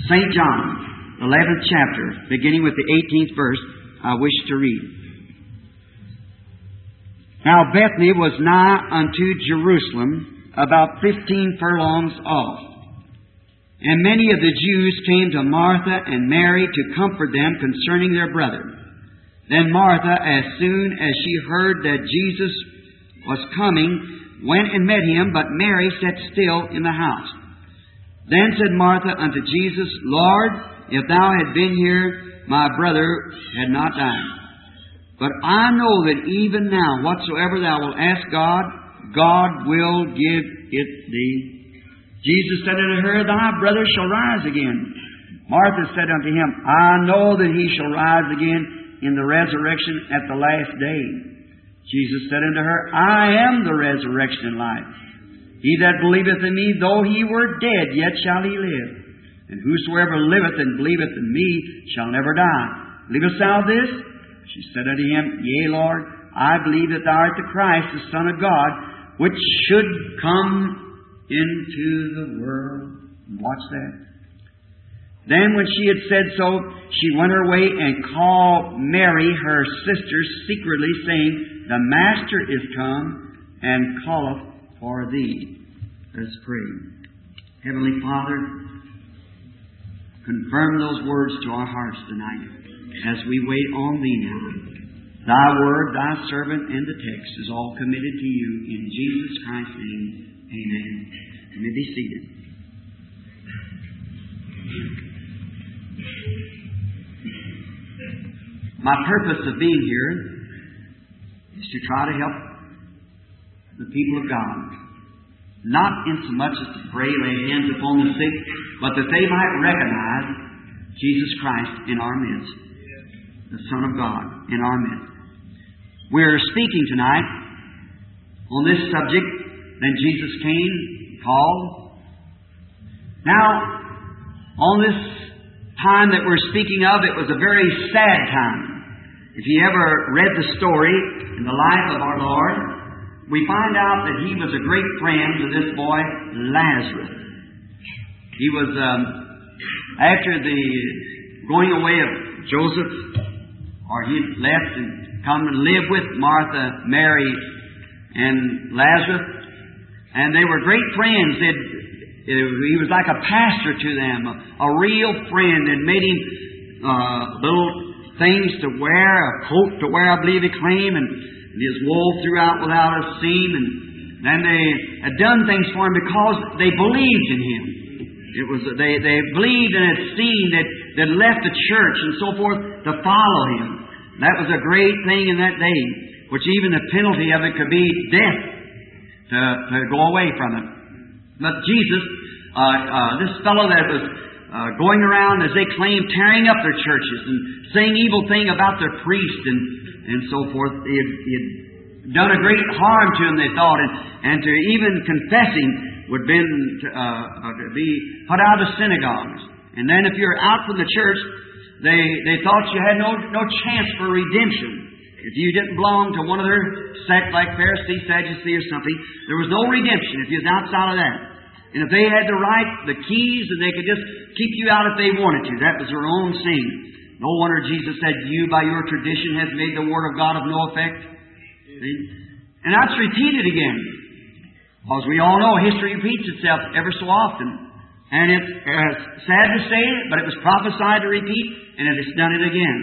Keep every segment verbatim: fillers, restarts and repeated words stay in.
Saint John, eleventh chapter, beginning with the eighteenth verse, I wish to read. Now Bethany was nigh unto Jerusalem, about fifteen furlongs off. And many of the Jews came to Martha and Mary to comfort them concerning their brother. Then Martha, as soon as she heard that Jesus was coming, went and met him, but Mary sat still in the house. Then said Martha unto Jesus, Lord, if thou had been here, my brother had not died. But I know that even now, whatsoever thou wilt ask God, God will give it thee. Jesus said unto her, Thy brother shall rise again. Martha said unto him, I know that he shall rise again in the resurrection at the last day. Jesus said unto her, I am the resurrection and life. He that believeth in me, though he were dead, yet shall he live. And whosoever liveth and believeth in me shall never die. Believest thou this? She said unto him, Yea, Lord, I believe that thou art the Christ, the Son of God, which should come into the world. Watch that. Then when she had said so, she went her way and called Mary, her sister, secretly, saying, The Master is come and calleth for thee. Let's pray. Heavenly Father, confirm those words to our hearts tonight as we wait on Thee now. Thy word, Thy servant, and the text is all committed to You. In Jesus Christ's name, amen. You may be seated. My purpose of being here is to try to help the people of God. Not insomuch as to pray, lay hands upon the sick, but that they might recognize Jesus Christ in our midst, the Son of God in our midst. We're speaking tonight on this subject. Then Jesus came, called. Now, on this time that we're speaking of, it was a very sad time. If you ever read the story in the life of our Lord, we find out that He was a great friend to this boy, Lazarus. He was, um, after the going away of Joseph, or he had left and come and live with Martha, Mary, and Lazarus, and they were great friends. They'd, he was like a pastor to them, a, a real friend, and made him uh, little things to wear, a coat to wear, I believe he claimed, and his wool throughout without a seam. And then they had done things for him because they believed in him. It was they they believed and had seen that that left the church and so forth to follow him. That was a great thing in that day, which even the penalty of it could be death to, to go away from it. But Jesus, uh, uh, this fellow that was uh, going around, as they claimed, tearing up their churches and saying evil thing about their priest and, and so forth, he had, he had done a great harm to them, they thought, and, and to even confessing would have been to, uh, uh, to be put out of synagogues. And then if you're out from the church, they they thought you had no no chance for redemption. If you didn't belong to one of their sect like Pharisee, Sadducee, or something, there was no redemption if you was outside of that. And if they had the right, the keys, and they could just keep you out if they wanted to. That was their own sin. No wonder Jesus said, You by your tradition have made the Word of God of no effect. See? And that's repeated again. Because we all know history repeats itself ever so often. And it's uh, sad to say it, but it was prophesied to repeat, and it has done it again.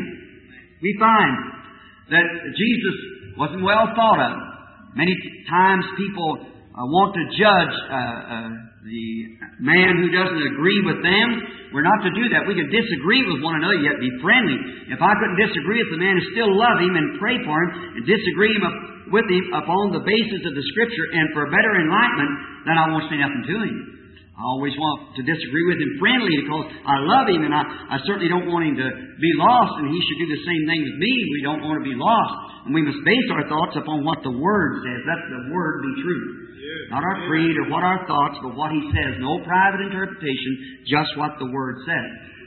We find that Jesus wasn't well thought of. Many times people uh, want to judge uh, uh, the man who doesn't agree with them. We're not to do that. We can disagree with one another, yet be friendly. If I couldn't disagree with the man and still love him and pray for him and disagree with him upon the basis of the Scripture and for better enlightenment, then I won't say nothing to him. I always want to disagree with him friendly because I love him, and I, I certainly don't want him to be lost, and he should do the same thing with me. We don't want to be lost. And we must base our thoughts upon what the Word says. Let the Word be true. Yeah. Not our creed or what our thoughts, but what He says. No private interpretation, just what the Word says.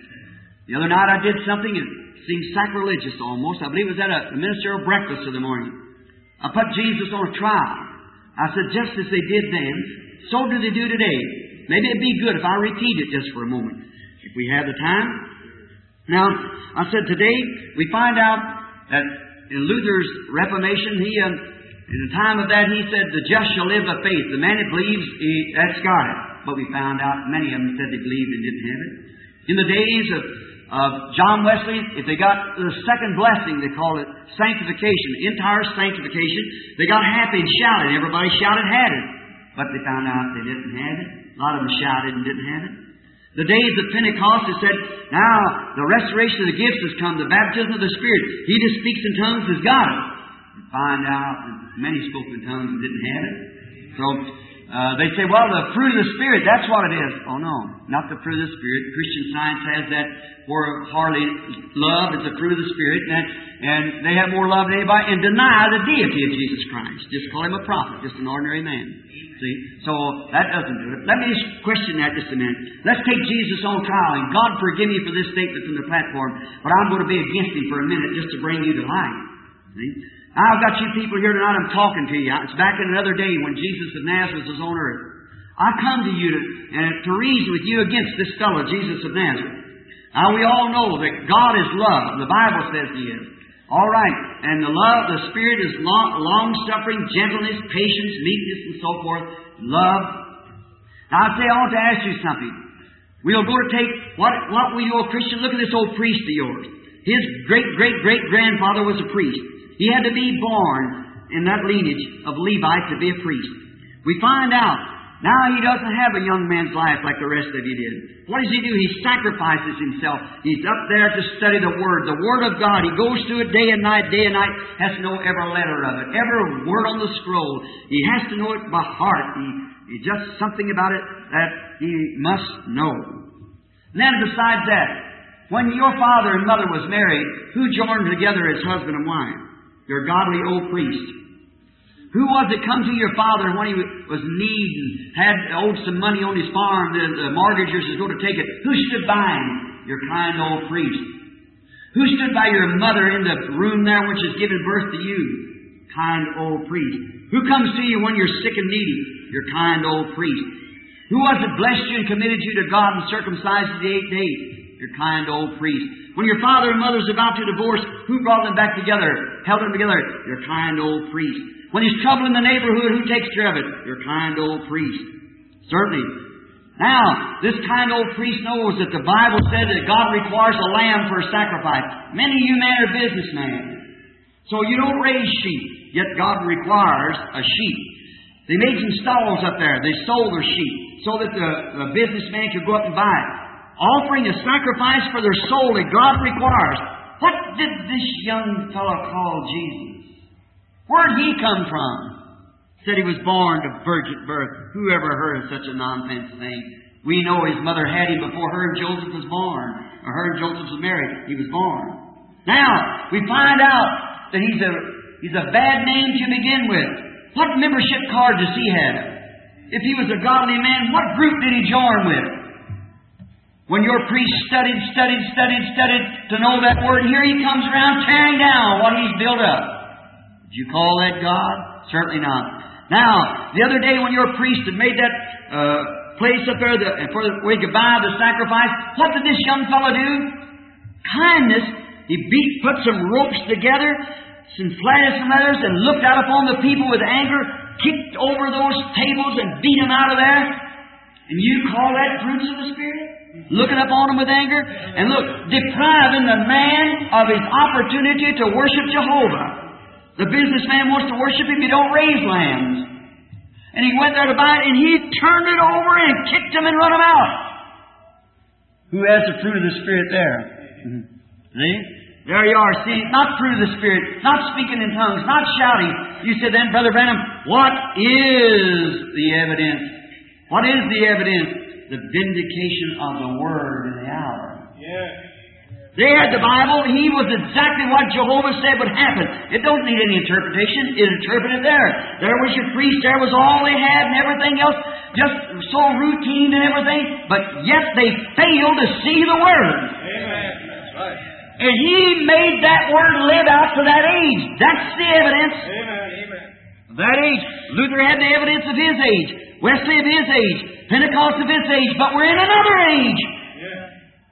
The other night I did something that seemed sacrilegious almost. I believe it was at a ministerial breakfast of the morning. I put Jesus on a trial. I said, just as they did then, so do they do today. Maybe it'd be good if I repeat it just for a moment. if we have the time. Now, I said today we find out that in Luther's Reformation, he, uh, in the time of that, he said, the just shall live by faith. The man that believes, he, that's got it. But we found out many of them said they believed and didn't have it. In the days of, of John Wesley, if they got the second blessing, they call it sanctification, entire sanctification, they got happy and shouted. Everybody shouted, had it. But they found out they didn't have it. A lot of them shouted and didn't have it. The days of Pentecost, it said, now the restoration of the gifts has come, the baptism of the Spirit. He that speaks in tongues has got it. We find out that many spoke in tongues and didn't have it. So uh, they say, well, the fruit of the Spirit, that's what it is. Oh, no, not the fruit of the Spirit. Christian Science has that for hardly love is the fruit of the Spirit, and, and they have more love than anybody, and deny the deity of Jesus Christ. Just call Him a prophet, just an ordinary man. See? So that doesn't do it. Let me just question that just a minute. Let's take Jesus on trial, and God forgive me for this statement from the platform, but I'm going to be against Him for a minute just to bring you to light. See? I've got you people here tonight, I'm talking to you. It's back in another day when Jesus of Nazareth was on earth. I come to you to, and to reason with you against this fellow, Jesus of Nazareth. Now we all know that God is love. The Bible says He is. All right. And the love, the Spirit is long, long-suffering, gentleness, patience, meekness, and so forth. Love. Now I say I want to ask you something. We'll go to take what, what we know, Christian. Look at this old priest of yours. His great-great-great-grandfather was a priest. He had to be born in that lineage of Levite to be a priest. We find out now he doesn't have a young man's life like the rest of you did. What does he do? He sacrifices himself. He's up there to study the Word. The Word of God. He goes through it day and night, day and night. Has to know every letter of it. Every word on the scroll. He has to know it by heart. He, he just something about it that he must know. And then besides that, when your father and mother was married, who joined together as husband and wife? Your godly old priest. Who was it come to your father when he was needing, had owed some money on his farm, the, the mortgagers was going to take it? Who stood by him? Your kind old priest. Who stood by your mother in the room there when she's giving birth to you? Kind old priest. Who comes to you when you're sick and needy? Your kind old priest. Who was it blessed you and committed you to God and circumcised you the eighth day? Your kind old priest. When your father and mother's about to divorce, who brought them back together, held them together? Your kind old priest. When there's trouble in the neighborhood, who takes care of it? Your kind old priest. Certainly. Now, this kind old priest knows that the Bible said that God requires a lamb for a sacrifice. Many of you men are businessmen. So you don't raise sheep, yet God requires a sheep. They made some stalls up there. They sold their sheep so that the, the businessman could go up and buy it. Offering a sacrifice for their soul that God requires. What did this young fellow call Jesus? Where'd he come from? Said he was born to virgin birth. Who ever heard of such a nonsense thing? We know his mother had him before her and Joseph was born. Or her and Joseph was married. He was born. Now, we find out that he's a, he's a bad name to begin with. What membership card does he have? If he was a godly man, what group did he join with? When your priest studied, studied, studied, studied to know that word, here he comes around tearing down what he's built up. Did you call that God? Certainly not. Now, the other day when your priest had made that uh, place up there the, for the, where he could buy the sacrifice, what did this young fellow do? Kindness. He beat, put some ropes together, some flatters and letters, and looked out upon the people with anger, kicked over those tables and beat them out of there. And you call that fruits of the Spirit? Looking upon them with anger? And look, depriving the man of his opportunity to worship Jehovah. The businessman wants to worship Him, he don't raise lambs. And he went there to buy it, and he turned it over and kicked them and run them out. Who has the fruit of the Spirit there? Mm-hmm. See? There you are. See, not fruit of the Spirit, not speaking in tongues, not shouting. You said then, Brother Branham, what is the evidence? What is the evidence? The vindication of the Word in the hour. Yeah. They had the Bible. He was exactly what Jehovah said would happen. It don't need any interpretation. It interpreted there. There was your priest. There was all they had and everything else. Just so routine and everything. But yet they failed to see the Word. Amen. That's right. And He made that Word live out to that age. That's the evidence. Amen. Amen. That age. Luther had the evidence of his age. Wesley of his age. Pentecost of his age. But we're in another age. Yeah.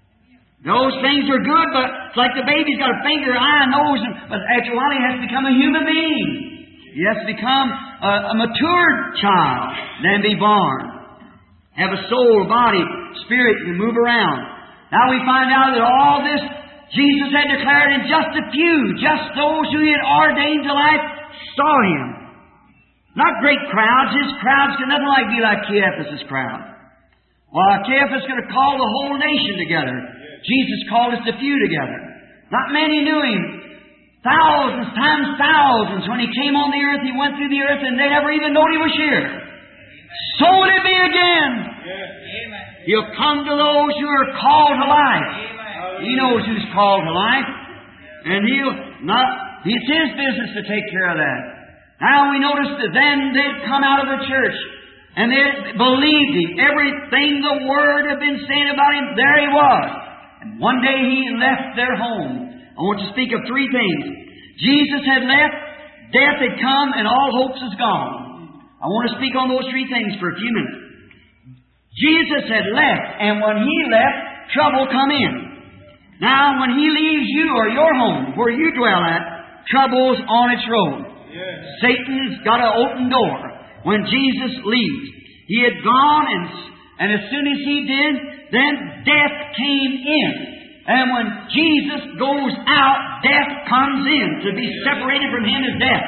Those things are good, but it's like the baby's got a finger, eye, nose, and, but after a while he has to become a human being. He has to become a, a matured child, then be born. Have a soul, body, spirit, and move around. Now we find out that all this Jesus had declared, and just a few, just those who He had ordained to life, saw Him. Not great crowds. His crowds could nothing like be like Caiaphas' crowd. Well, Caiaphas could have called the whole nation together. Jesus called us a few together. Not many knew Him. Thousands times thousands. When He came on the earth, He went through the earth, and they never even knew He was here. So will it be again. He'll come to those who are called to life. He knows who's called to life. And He'll not, it's His business to take care of that. Now we notice that then they'd come out of the church. And they believed Him. Everything the Word had been saying about Him, there He was. And one day He left their home. I want to speak of three things. Jesus had left, death had come, and all hopes is gone. I want to speak on those three things for a few minutes. Jesus had left, and when He left, trouble come in. Now, when He leaves you or your home, where you dwell at, trouble's on its road. Yes. Satan's got an open door when Jesus leaves. He had gone, and, and as soon as He did, then death came in. And when Jesus goes out, death comes in. To be separated from Him is death.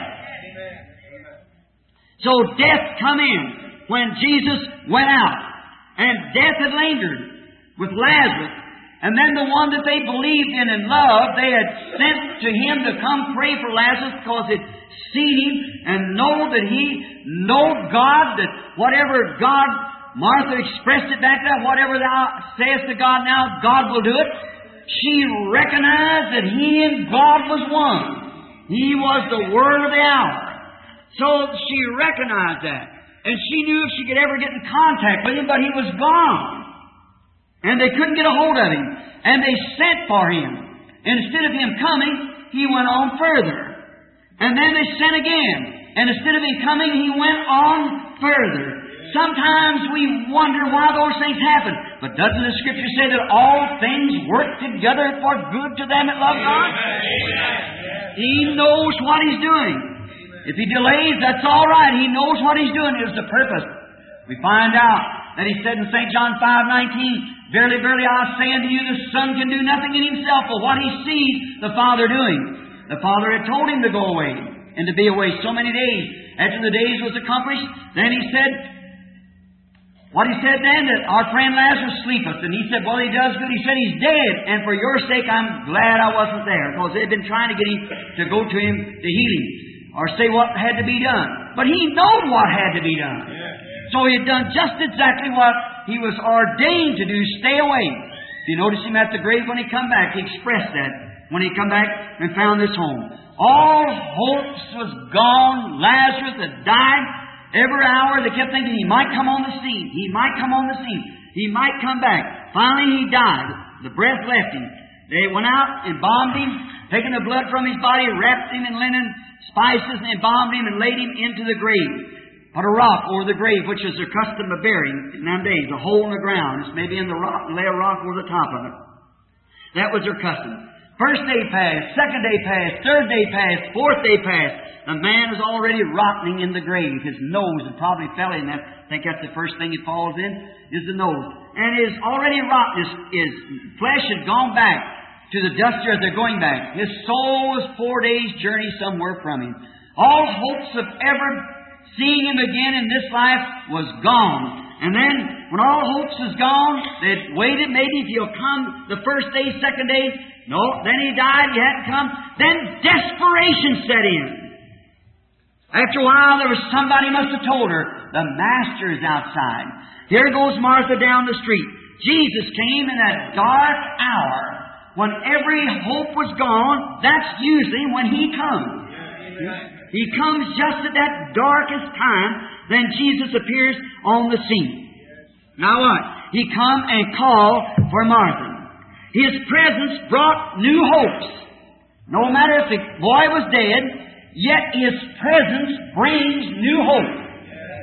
So death come in when Jesus went out. And death had lingered with Lazarus. And then the one that they believed in and loved, they had sent to him to come pray for Lazarus because they'd seen him and know that he knowed God, that whatever God, Martha expressed it back there, whatever thou sayest to God now, God will do it. She recognized that he and God was one. He was the Word of the hour. So she recognized that. And she knew if she could ever get in contact with Him, but He was gone. And they couldn't get a hold of Him. And they sent for Him. And instead of Him coming, He went on further. And then they sent again. And instead of Him coming, He went on further. Sometimes we wonder why those things happen. But doesn't the Scripture say that all things work together for good to them that love God? He knows what He's doing. If He delays, that's all right. He knows what He's doing. It's the purpose. We find out that He said in Saint John five nineteen, Verily, verily, I say unto you, the Son can do nothing in Himself but what He sees the Father doing. The Father had told Him to go away and to be away so many days. After the days was accomplished, then He said, what He said then, that our friend Lazarus sleepeth. And He said, well, he does good. He said, he's dead. And for your sake, I'm glad I wasn't there. Because they'd been trying to get Him to go to Him to heal him. Or say what had to be done. But He knew what had to be done. So He had done just exactly what He was ordained to do. Stay away. If you notice Him at the grave when He come back, He expressed that. When He come back and found this home. All hopes was gone. Lazarus had died. Every hour they kept thinking He might come on the scene. He might come on the scene. He might come back. Finally He died. The breath left Him. They went out and embalmed Him, taken the blood from His body, wrapped Him in linen, spices, and embalmed Him and laid Him into the grave. Put a rock over the grave, which is their custom of burying in them days. A hole in the ground. It's maybe in the rock, and lay a rock over the top of it. That was their custom. First day passed, second day passed, third day passed, fourth day passed. The man is already rotting in the grave. His nose had probably fell in that. I think that's the first thing it falls in, is the nose. And is already rotten. His, his flesh had gone back to the dust earth. They're going back. His soul was four days' journey somewhere from him. All hopes of ever seeing him again in this life was gone. And then, when all hopes was gone, they'd waited. Maybe if he'll come the first day, second day. No, then he died. He hadn't come. Then desperation set in. After a while, there was somebody must have told her, the Master is outside. Here goes Martha down the street. Jesus came in that dark hour when every hope was gone. That's usually when He comes. He comes just at that darkest time. Then Jesus appears on the scene. Now what? He come and called for Martha. His presence brought new hopes. No matter if the boy was dead, yet His presence brings new hope.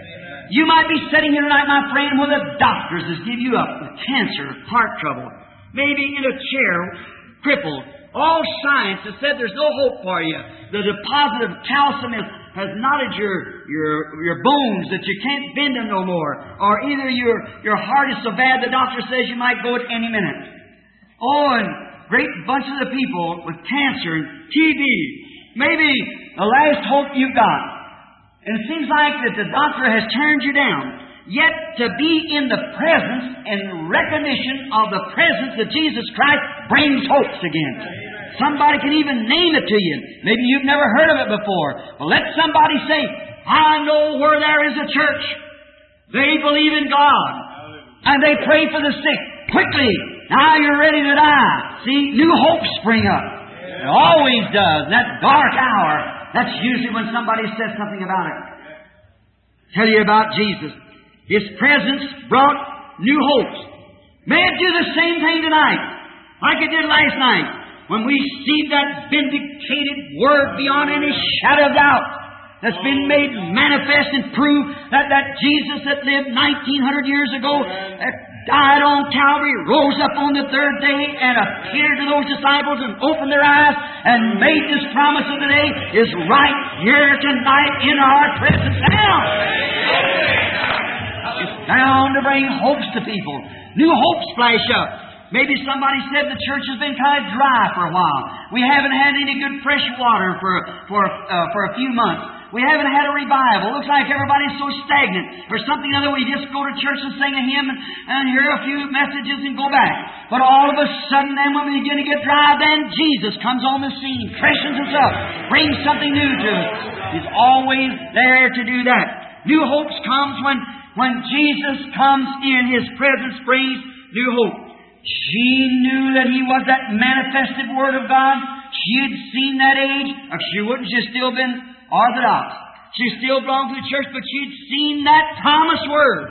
You might be sitting here tonight, my friend, where the doctors has give you up with cancer, heart trouble. maybe in a chair, crippled. All science has said there's no hope for you. The deposit of calcium is, has knotted your, your, your bones that you can't bend them no more. Or either your, your heart is so bad the doctor says you might go at any minute. Oh, and great bunch of the people with cancer and T B. Maybe the last hope you've got. And it seems like that the doctor has turned you down. Yet to be in the presence and recognition of the presence of Jesus Christ brings hopes again. Somebody can even name it to you. Maybe you've never heard of it before. But let somebody say, I know where there is a church. They believe in God. And they pray for the sick. Quickly, now you're ready to die. See, new hopes spring up. It always does. That dark hour, that's usually when somebody says something about it. Tell you about Jesus. His presence brought new hopes. May it do the same thing tonight, like it did last night, when we see that vindicated Word beyond any shadow of doubt that's been made manifest and proved that that Jesus that lived nineteen hundred years ago, that died on Calvary, rose up on the third day and appeared to those disciples and opened their eyes and made this promise of the day is right here tonight in our presence now. It's bound to bring hopes to people. New hopes flash up. Maybe somebody said the church has been kind of dry for a while. We haven't had any good fresh water for for uh, for a few months. We haven't had a revival. Looks like everybody's so stagnant. Or something other, we just go to church and sing a hymn and, and hear a few messages and go back. But all of a sudden, then when we begin to get dry, then Jesus comes on the scene, freshens us up, brings something new to us. He's always there to do that. New hopes comes when When Jesus comes in, His presence brings new hope. She knew that He was that manifested Word of God. She had seen that age. If she wouldn't, she'd still been Orthodox. She still belonged to the church, but she'd seen that promised Word.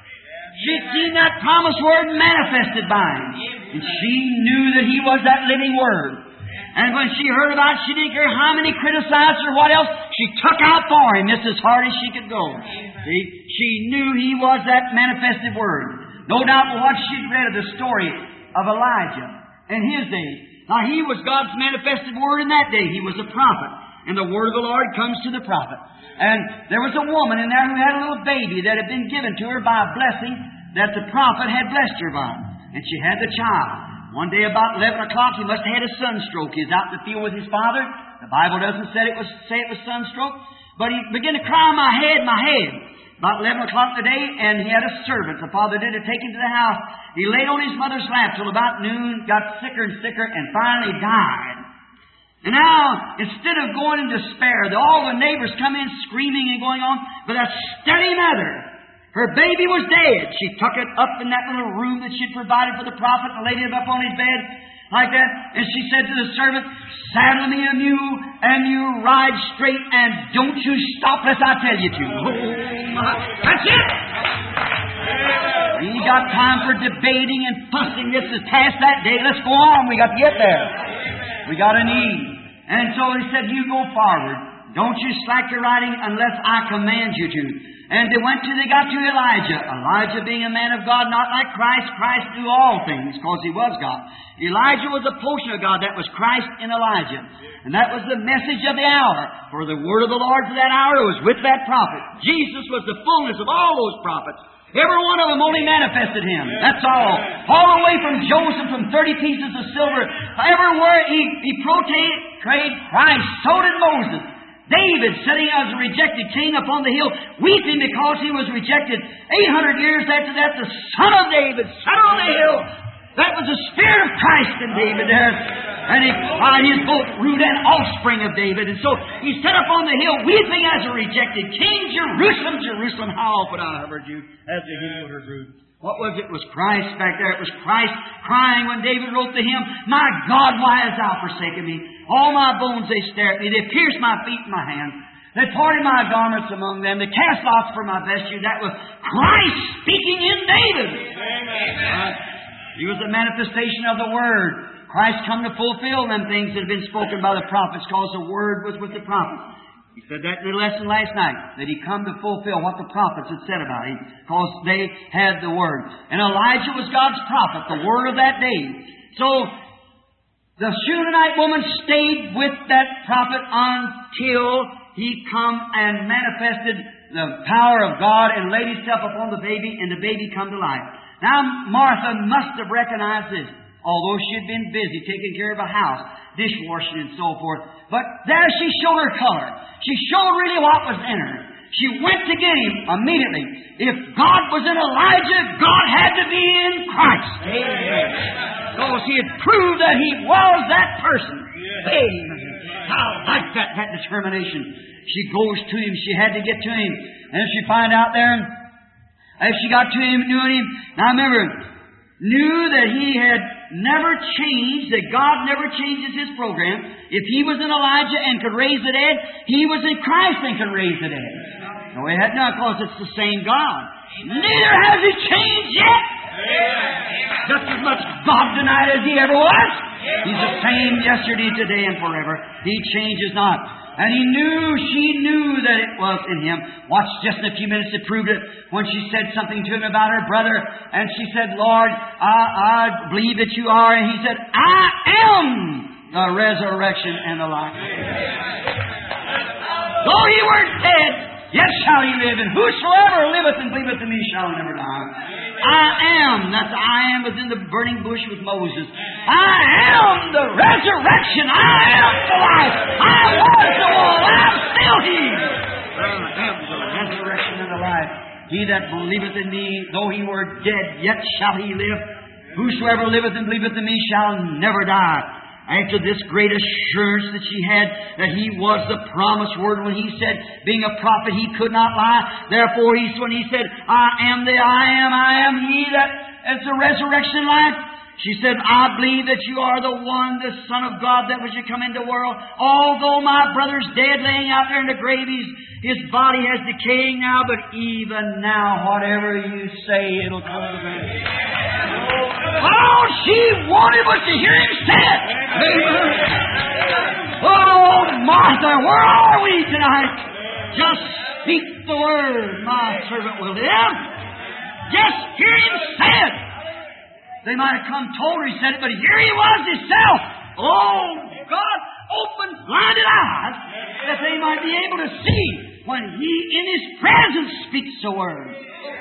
She'd seen that promised Word manifested by Him. And she knew that He was that living Word. And when she heard about it, she didn't care how many criticized or what else. She took out for Him just as hard as she could go. See? She knew He was that manifested Word. No doubt what she'd read of the story of Elijah in his day. Now, he was God's manifested Word in that day. He was a prophet. And the Word of the Lord comes to the prophet. And there was a woman in there who had a little baby that had been given to her by a blessing that the prophet had blessed her by. And she had the child. One day about eleven o'clock, he must have had a sunstroke. He was out in the field with his father. The Bible doesn't say it was, say it was sunstroke. But he began to cry, my head, my head. About eleven o'clock today, and he had a servant. The father did to take him to the house. He laid on his mother's lap till about noon, got sicker and sicker, and finally died. And now, instead of going in despair, all the neighbors come in screaming and going on, but a steady mother, her baby was dead. She took it up in that little room that she'd provided for the prophet and laid it up on his bed like that. And she said to the servant, saddle me a mule and you ride straight and don't you stop unless I tell you to. Oh, my. That's it! We got time for debating and fussing. This is past that day. Let's go on. We got to get there. We got a need. And so he said, you go forward. Don't you slack your riding unless I command you to. And they went to, they got to Elijah. Elijah being a man of God, not like Christ. Christ knew all things because he was God. Elijah was a portion of God. That was Christ in Elijah. And that was the message of the hour. For the word of the Lord for that hour was with that prophet. Jesus was the fullness of all those prophets. Every one of them only manifested Him. That's all. All the way from Joseph, from thirty pieces of silver. Everywhere he, he portrayed Christ. So did Moses. David, sitting as a rejected king upon the hill, weeping because he was rejected. eight hundred years after that, the son of David sat on the hill. That was the Spirit of Christ in David there. And he cried, his both root and offspring of David. And so he sat up on the hill, weeping as a rejected king. Jerusalem, Jerusalem, how often I have heard you as the hymn would root. What was it? It was Christ back there. It was Christ crying when David wrote the hymn, my God, why hast thou forsaken me? All my bones they stare at me. They pierced my feet and my hands. They parted my garments among them. They cast lots for my vesture. That was Christ speaking in David. Amen. Uh, he was the manifestation of the Word. Christ come to fulfill them things that had been spoken by the prophets because the Word was with the prophet. He said that in the lesson last night, that He come to fulfill what the prophets had said about Him, because they had the Word. And Elijah was God's prophet, the Word of that day. So, the Shunammite woman stayed with that prophet until he come and manifested the power of God and laid Himself upon the baby, and the baby come to life. Now, Martha must have recognized this, although she had been busy taking care of a house, dishwashing and so forth. But there she showed her color. She showed really what was in her. She went to get Him immediately. If God was in Elijah, God had to be in Christ. Amen. Because He had proved that He was that person. Amen. I like that, that determination. She goes to Him. She had to get to Him. And she find out there, as she got to Him, knew Him. Now remember, knew that He had never changed, that God never changes His program. If He was in Elijah and could raise the dead, He was in Christ and could raise the dead. No, He had not, because it's the same God. Neither has He changed yet. Just as much God tonight as He ever was. He's the same yesterday, today, and forever. He changes not. And he knew, she knew that it was in Him. Watch just in a few minutes to prove it. When she said something to Him about her brother, and she said, Lord, I, I believe that You are. And He said, I am the resurrection and the life. Though He were dead, yet shall He live. And whosoever liveth and believeth in Me shall never die. I am. That's I am was in the burning bush with Moses. I am the resurrection. I am the life. I was the one. I'm still He. I am the resurrection and the life. He that believeth in Me, though he were dead, yet shall he live. Whosoever liveth and believeth in Me shall never die. After this great assurance that she had that He was the promised Word, when He said, being a prophet, He could not lie. Therefore, he, when He said, I am the I am, I am He that is the resurrection life. She said, I believe that You are the one, the Son of God, that was to come into the world. Although my brother's dead, laying out there in the grave, his, his body has decaying now, but even now, whatever You say, it'll come to pass. All she wanted was to hear Him say it. Amen. Oh, Martha, where are we tonight? Just speak the word, my servant will live. Just hear Him say it. They might have come told her He said it, but here He was Himself. Oh, God, open blinded eyes that they might be able to see when He in His presence speaks the word.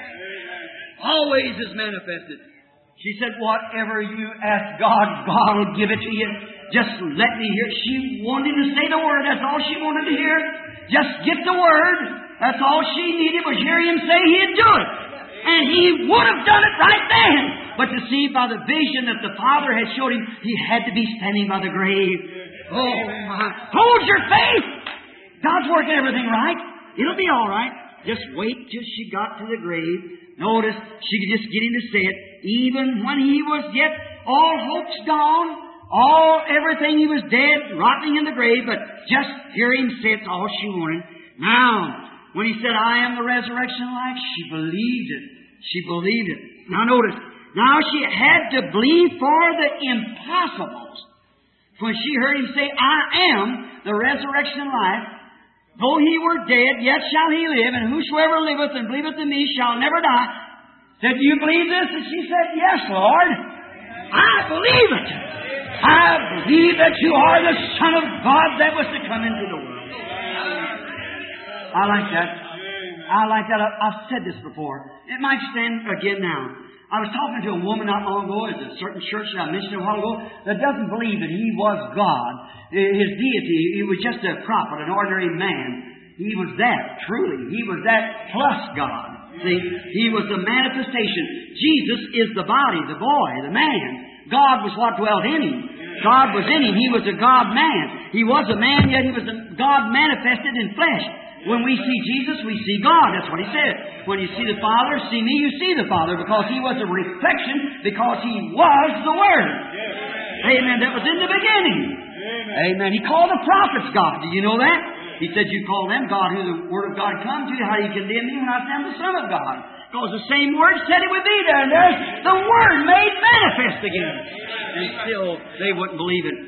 Always is manifested. She said, whatever you ask God, God will give it to you. Just let me hear. She wanted to say the word. That's all she wanted to hear. Just get the word. That's all she needed was hear Him say He'd do it. And He would have done it right then. But to see by the vision that the Father had showed Him, He had to be standing by the grave. Oh, my. Hold your faith. God's working everything right. It'll be all right. Just wait till she got to the grave. Notice, she could just get Him to say it. Even when He was yet all hopes gone, all everything, He was dead, rotting in the grave, but just hear Him say it's all she wanted. Now, when He said, I am the resurrection and life, she believed it. She believed it. Now notice, now she had to believe for the impossibles. When she heard Him say, I am the resurrection and life, though He were dead, yet shall He live, and whosoever liveth and believeth in Me shall never die. Said, do you believe this? And she said, yes, Lord. I believe it. I believe that You are the Son of God that was to come into the world. I like that. I like that. I've said this before. It might stand again now. I was talking to a woman not long ago at a certain church that I mentioned a while ago that doesn't believe that He was God. His deity, He was just a prophet, an ordinary man. He was that, truly. He was that plus God. See, He was the manifestation. Jesus is the body, the boy, the man. God was what dwelt in Him. God was in Him. He was a God-man. He was a man, yet He was a God manifested in flesh. When we see Jesus, we see God. That's what He said. When you see the Father, see Me, you see the Father, because He was a reflection, because He was the Word. Amen. That was in the beginning. Amen. He called the prophets God. Do you know that? He said, you call them God who the Word of God come to. How do you condemn me when I say I'm the Son of God? Because the same Word said it would be there. And there's the Word made manifest again. And still, they wouldn't believe it.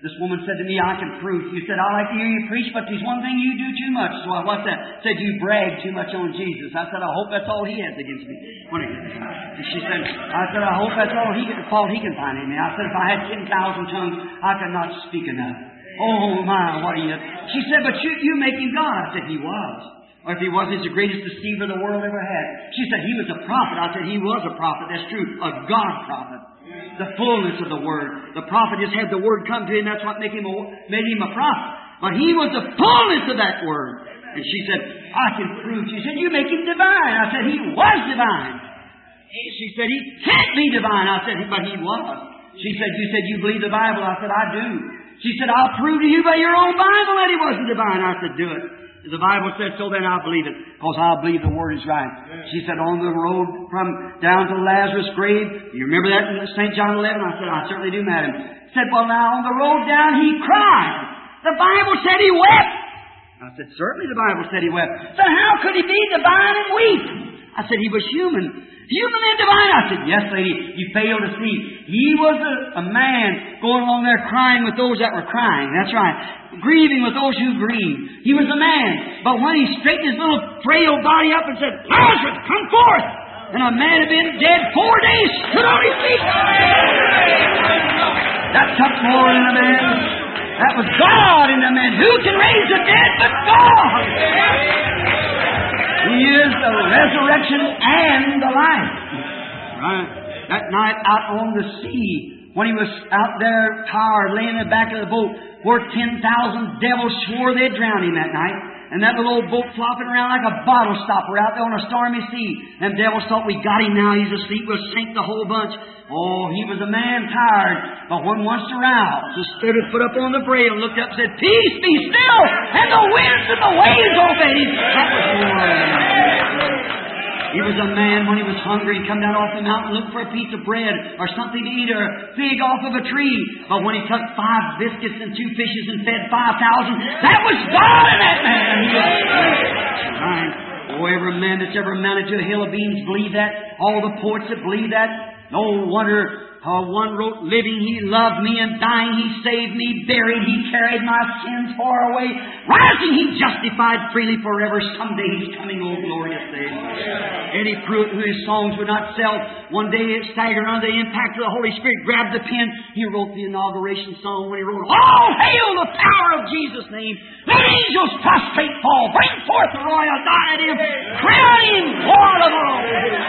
This woman said to me, I can prove. You said, I like to hear you preach, but there's one thing you do too much. So I, what's that? Said, you brag too much on Jesus. I said, I hope that's all he has against me. When he, she said, I said, I hope that's all he can, fault he can find in me. I said, if I had ten thousand tongues, I could not speak enough. Oh my, what are you? She said, but you, you make him God. I said, he was. Or if he was, he's the greatest deceiver the world ever had. She said, he was a prophet. I said, he was a prophet. That's true. A God prophet. The fullness of the Word. The prophet just had the Word come to him. That's what made him a, made him a prophet. But he was the fullness of that Word. And she said, I can prove. She said, you make him divine. I said, he was divine. She said, he can't be divine. I said, but he was. She said, you said you believe the Bible. I said, I do. She said, I'll prove to you by your own Bible that he wasn't divine. I said, do it. The Bible said so, then I believe it, because I believe the Word is right. She said, on the road from down to Lazarus' grave, you remember that in Saint John eleven? I said, I certainly do, madam. Said, well, now, on the road down, he cried. The Bible said he wept. I said, certainly the Bible said he wept. So how could he be divine and weep? I said, he was human. Human and divine. I said, yes, lady, you fail to see. He was a, a man going along there crying with those that were crying. That's right. Grieving with those who grieve. He was a man. But when he straightened his little frail body up and said, Lazarus, come forth! And a man had been dead four days, stood on his feet. That took more than a man. That was God in the man. Who can raise the dead but God? He is the resurrection and the life. Right. That night out on the sea, when he was out there tired, laying in the back of the boat, where ten thousand devils swore they'd drown him that night. And that little old boat flopping around like a bottle stopper out there on a stormy sea. And devils thought, we got him now, he's asleep, we'll sink the whole bunch. Oh, he was a man tired. But when once aroused, just stood his foot up on the brail and looked up and said, peace, be still! And the winds and the waves obeyed him. That was more. He was a man when he was hungry. He'd come down off the mountain, look for a piece of bread or something to eat or a fig off of a tree. But when he took five biscuits and two fishes and fed five thousand, that was God in that man. He was right. Oh, every man that's ever mounted to a hill of beans believe that. All the poets that believe that. No wonder how one wrote, living He loved me, and dying He saved me, buried He carried my sins far away, rising He justified freely forever. Someday He's coming, oh glorious day. Eddie Pruitt, who his songs would not sell, one day it staggered under the impact of the Holy Spirit, grabbed the pen. He wrote the inauguration song when he wrote, all hail the power of Jesus' name. Let angels prostrate fall. Bring forth the royal diadem. Crown Him Lord of all.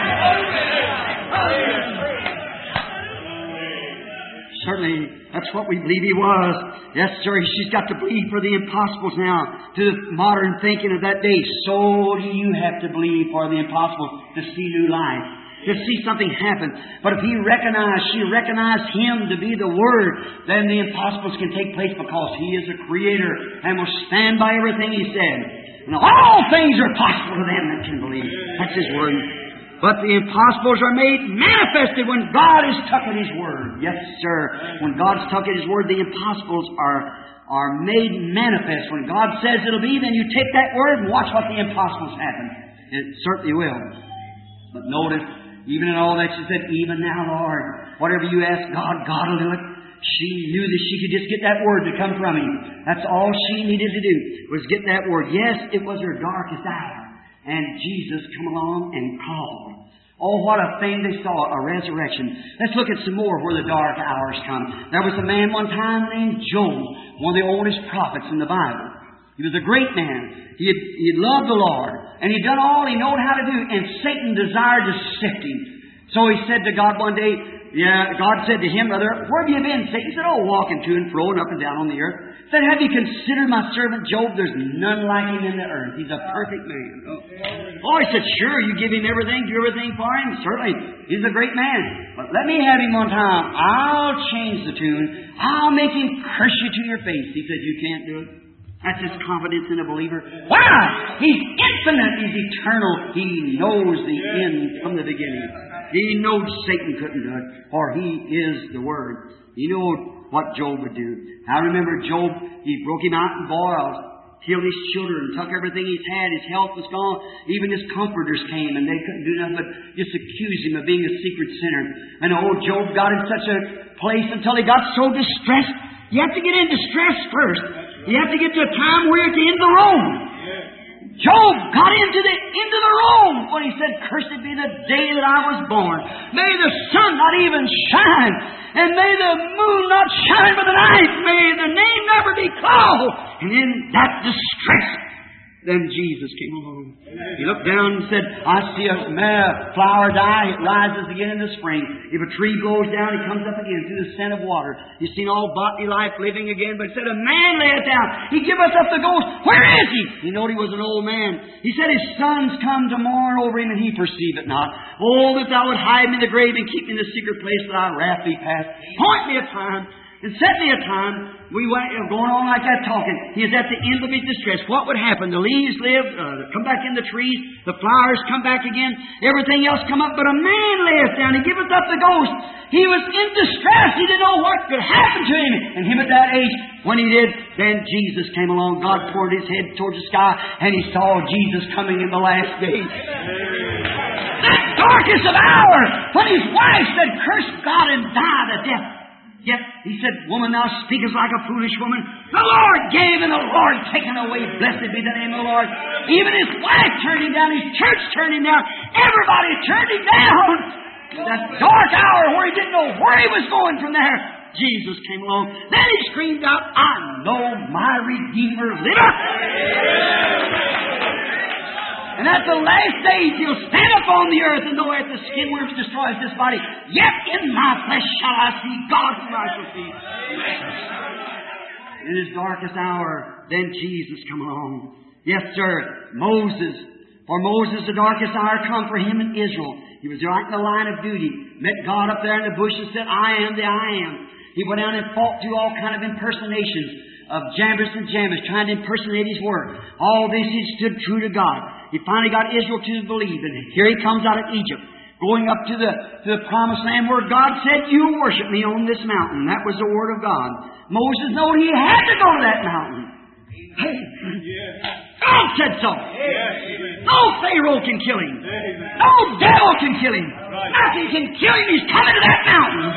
Certainly, that's what we believe He was. Yes, sir, she's got to believe for the impossibles now. To the modern thinking of that day, so do you have to believe for the impossible to see new life, to see something happen. But if he recognized, she recognized Him to be the Word, then the impossibles can take place because He is a Creator and will stand by everything He said. And all things are possible to them that can believe. That's His Word. But the impossibles are made manifested when God is tuck at His Word. Yes, sir. When God's tuck at His Word, the impossibles are, are made manifest. When God says it'll be, then you take that Word and watch what the impossibles happen. It certainly will. But notice, even in all that, she said, even now, Lord, whatever you ask God, God will do it. She knew that she could just get that Word to come from Him. That's all she needed to do, was get that Word. Yes, it was her darkest hour. And Jesus come along and called. Oh, what a thing they saw, a resurrection. Let's look at some more where the dark hours come. There was a man one time named Job, one of the oldest prophets in the Bible. He was a great man. He had, he had loved the Lord. And he'd done all he knew how to do. And Satan desired to sift him. So he said to God one day, yeah, God said to him, brother, where have you been, Satan? He said, oh, walking to and fro and up and down on the earth. He said, have you considered my servant Job? There's none like him in the earth. He's a perfect man. Oh, oh he said, sure, you give him everything, do everything for him. Certainly, he's a great man. But let me have him one time. I'll change the tune. I'll make him curse you to your face. He said, you can't do it. That's his confidence in a believer. Why? He's infinite. He's eternal. He knows the end from the beginning. He knows Satan couldn't do it, for He is the Word. He knew what Job would do. I remember Job, he broke him out in boils, killed his children, took everything he's had. His health was gone. Even his comforters came, and they couldn't do nothing but just accuse him of being a secret sinner. And old Job got in such a place until he got so distressed You have to get in distress first. You have to get to a time where you're at the end of the road. Job got into the end of the road when he said, "Cursed be the day that I was born. May the sun not even shine, and may the moon not shine by the night. May the name never be called." And in that distress, then Jesus came along. He looked down and said, "I see a flower die, it rises again in the spring. If a tree blows down, it comes up again through the scent of water. You've seen all bodily life living again, but he said, a man layeth down. He giveth up the ghost. Where is he?" You know he was an old man. He said, "His sons come to mourn over him, and he perceive it not. Oh, that thou would hide me in the grave and keep me in the secret place, that thy wrath be past. Point me a time, and set me a time." We went going on like that talking. He is at the end of his distress. What would happen? The leaves live, uh, come back in the trees, the flowers come back again, everything else come up, but a man layeth down, he giveth up the ghost. He was in distress. He didn't know what could happen to him. And him at that age, when he did, then Jesus came along. God poured his head towards the sky, and he saw Jesus coming in the last days. That darkest of hours, when his wife said, "Curse God and die the death." Yet he said, "Woman, thou speakest like a foolish woman. The Lord gave and the Lord taken away. Blessed be the name of the Lord." Even his wife turned him down. His church turned him down. Everybody turned him down. In that dark hour where he didn't know where he was going from there, Jesus came along. Then he screamed out, "I know my Redeemer liveth." And at the last days He'll stand upon the earth, and though at the skin worms destroys this body, yet in my flesh shall I see God whom I shall see. In his darkest hour, then Jesus come along. Yes, sir, Moses. For Moses the darkest hour come for him in Israel. He was right in the line of duty. Met God up there in the bush and said, "I am the I am." He went down and fought through all kind of impersonations of Jambres and Jambres, trying to impersonate his work. All this he stood true to God. He finally got Israel to believe, and here he comes out of Egypt, going up to the to the promised land where God said, "You worship me on this mountain." That was the word of God. Moses knew he had to go to that mountain. Hey, God said so. No Pharaoh can kill him. No devil can kill him. Nothing can kill him. He's coming to that mountain.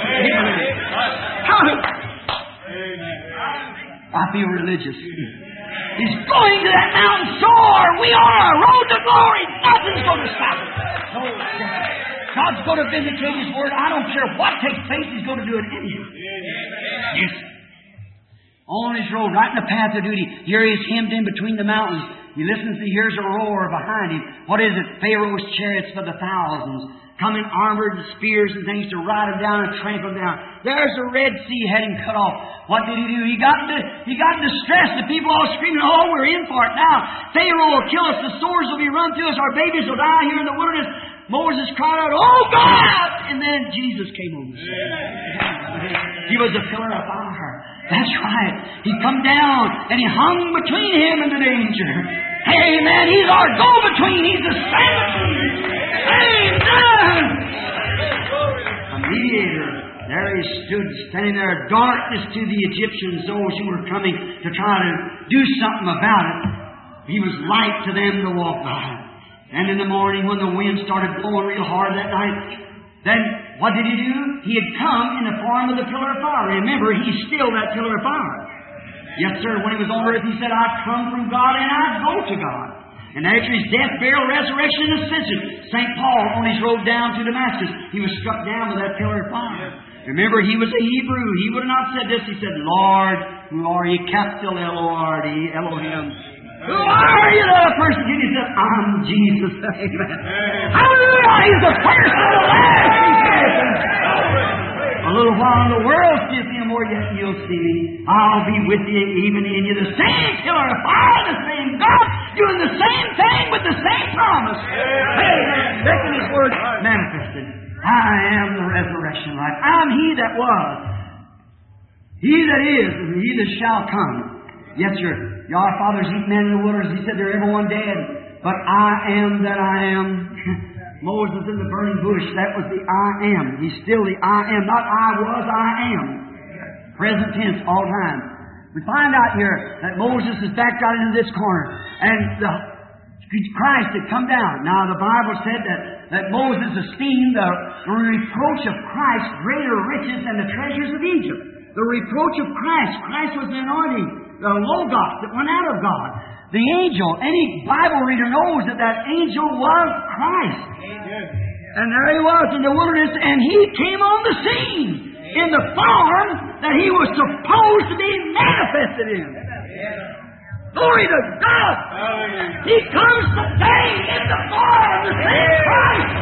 I feel religious. He's going to that mountain. So are we on our road to glory. Nothing's going to stop us. No, God's going to vindicate His word. I don't care what takes place. He's going to do it anyhow. Yes. On his road, right in the path of duty. Here he is hemmed in between the mountains. He listens, he hears a roar behind him. What is it? Pharaoh's chariots for the thousands, coming armored with spears and things to ride him down and trample him down. There's the Red Sea had him cut off. What did he do? He got into, he got in distress. The people all screaming, "Oh, we're in for it now. Pharaoh will kill us. The swords will be run through us. Our babies will die here in the wilderness." Moses cried out, "Oh, God!" And then Jesus came on the scene. He was a pillar of fire. That's right. He come down and He hung between him and the danger. Amen. He's our go-between. He's the stand-between. Amen. A mediator. There he stood, standing there, darkness to the Egyptians, those who were coming to try to do something about it. He was light to them to walk by. And in the morning, when the wind started blowing real hard that night, then what did He do? He had come in the form of the pillar of fire. Remember, He's still that pillar of fire. Yes, sir. When He was on earth, He said, "I come from God and I go to God." And after His death, burial, resurrection, and ascension, Saint Paul, on his road down to Damascus, he was struck down with that pillar of fire. Remember, he was a Hebrew. He would have not said this. He said, "Lord, who are you?" Capital L O R D, Elohim. "Who are you?" The other person did. He said, "I'm Jesus." Amen. Hallelujah! He's the first and the last. A little while in the world, seeth me, more yet you'll see me. I'll be with you, even in you. The same pillar of fire, the same God, doing the same thing with the same promise. Hey, making His word manifested. I am the resurrection life. I'm He that was, He that is, and He that shall come. Yes, sir. Our fathers eat men in the wilderness. He said they're everyone dead. But I am that I am. Moses in the burning bush, that was the I am. He's still the I am. Not I was, I am. Present tense all time. We find out here that Moses is backed out into this corner. And the, Christ had come down. Now the Bible said that, that Moses esteemed the reproach of Christ greater riches than the treasures of Egypt. The reproach of Christ. Christ was the anointing, the Logos that went out of God. The angel, any Bible reader knows that that angel was Christ. And there he was in the wilderness, and he came on the scene in the form that he was supposed to be manifested in. Glory to God! He comes today in the form of the same Christ,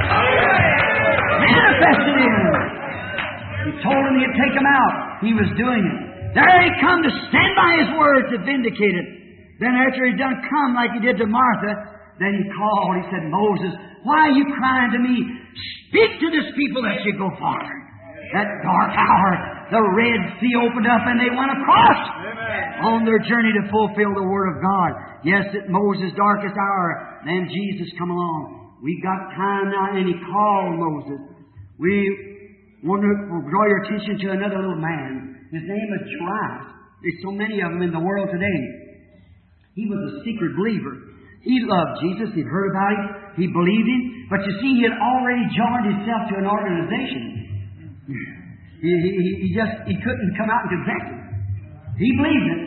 manifested in him. He told him he'd take him out. He was doing it. There he come to stand by his word to vindicate it. Then after he'd done come like he did to Martha, then he called. He said, Moses, why are you crying to me? Speak to this people that you go forward. That dark hour, the Red Sea opened up and they went across on their journey to fulfill the Word of God. Yes, at Moses' darkest hour, then Jesus come along. We got time now, and he called Moses. We want to draw your attention to another little man. His name is Jairus. There's so many of them in the world today. He was a secret believer. He loved Jesus. He'd heard about him. He believed him. But you see, he had already joined himself to an organization. He, he, he just he couldn't come out and confess it. He believed it,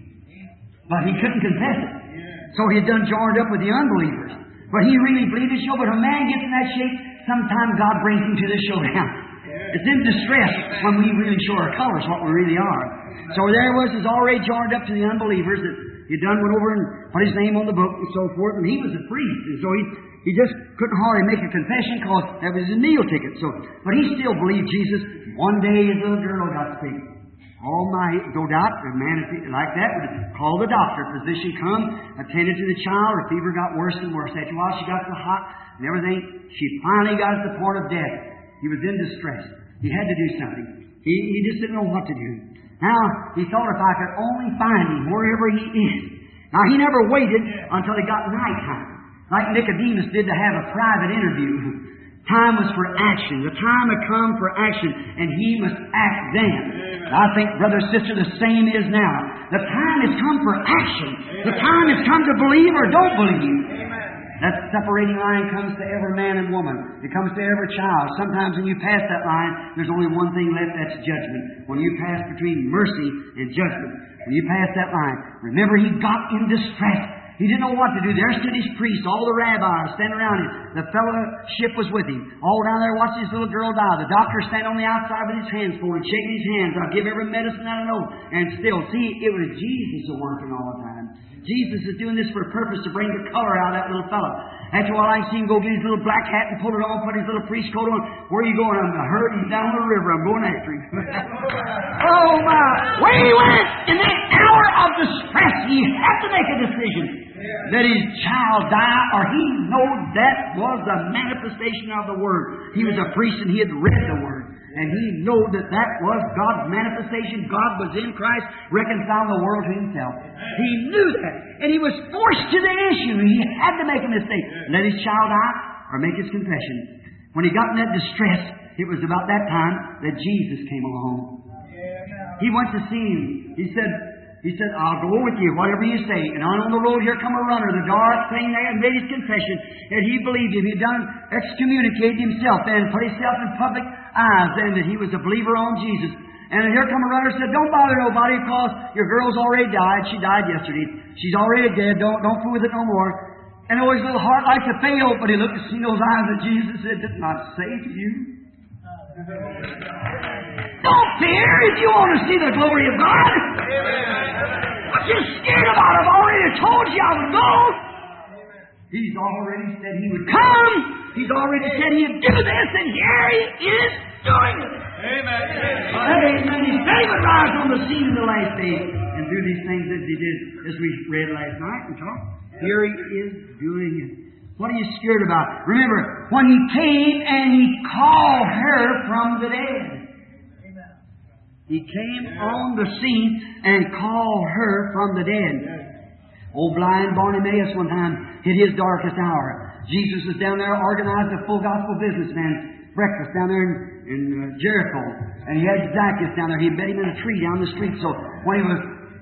but he couldn't confess it. So he had done joined up with the unbelievers. But he really believed it. Show. But when a man gets in that shape, sometimes God brings him to this showdown. It's in distress when we really show our colors, what we really are. So there he was, he's already joined up to the unbelievers that he done went over and put his name on the book and so forth. And he was a priest, and so he he just couldn't hardly make a confession because that was his meal ticket. So, but he still believed Jesus. One day his little girl got sick. All my, no doubt, a man like that would call the doctor. Physician come, attended to the child. Her fever got worse and worse. After a while, she got so hot and everything. She finally got to the point of death. He was in distress. He had to do something. He, he just didn't know what to do. Now, he thought if I could only find him wherever he is. Now, he never waited until it got nighttime, like Nicodemus did to have a private interview. Time was for action. The time had come for action, and he must act then. I think, brother and sister, the same is now. The time has come for action. The time has come to believe or don't believe. That separating line comes to every man and woman. It comes to every child. Sometimes when you pass that line, there's only one thing left, that's judgment. When you pass between mercy and judgment, when you pass that line, remember he got in distress. He didn't know what to do. There stood his priests, all the rabbis standing around him. The fellowship was with him. All down there watching this little girl die. The doctor standing on the outside with his hands folded, shaking his hands. I'll give every medicine I know. And still, see, it was Jesus working all the time. Jesus is doing this for a purpose to bring the color out of that little fellow. After a while, I can see him go get his little black hat and pull it on, put his little priest coat on. Where are you going? I'm hurt. He's down the river. I'm going after him. Oh, my. Where he went in that hour of distress, he had to make a decision. Let his child die, or he knew that was the manifestation of the Word. He was a priest and he had read the Word. And he knew that that was God's manifestation. God was in Christ, reconciling the world to himself. He knew that. And he was forced to the issue. He had to make a mistake. Let his child die or make his confession. When he got in that distress, it was about that time that Jesus came along. He went to see him. He said, He said, I'll go with you, whatever you say. And on the road here come a runner, the dark thing there, and made his confession. And he believed him. He done excommunicated himself and put himself in public eyes then that he was a believer on Jesus. And here come a runner and said, don't bother nobody because your girl's already died. She died yesterday. She's already dead. Don't, don't fool with it no more. And oh, his little heart liked to fail, but he looked to see those eyes of Jesus and said, did not say to you. Don't fear if you want to see the glory of God. What you scared about? I've already told you I would go. He's already said he would come. He's already said he'd do this, and here he is doing it. Amen. Amen. He said he would rise on the scene in the last day and do these things as he did, as we read last night and talked. Here he is doing it. What are you scared about? Remember, when he came and he called her from the dead. He came on the scene and called her from the dead. Old blind Bartimaeus one time hit his darkest hour. Jesus was down there organizing a full gospel businessman's breakfast down there in, in uh, Jericho. And he had Zacchaeus down there. He met him in a tree down the street. So when he was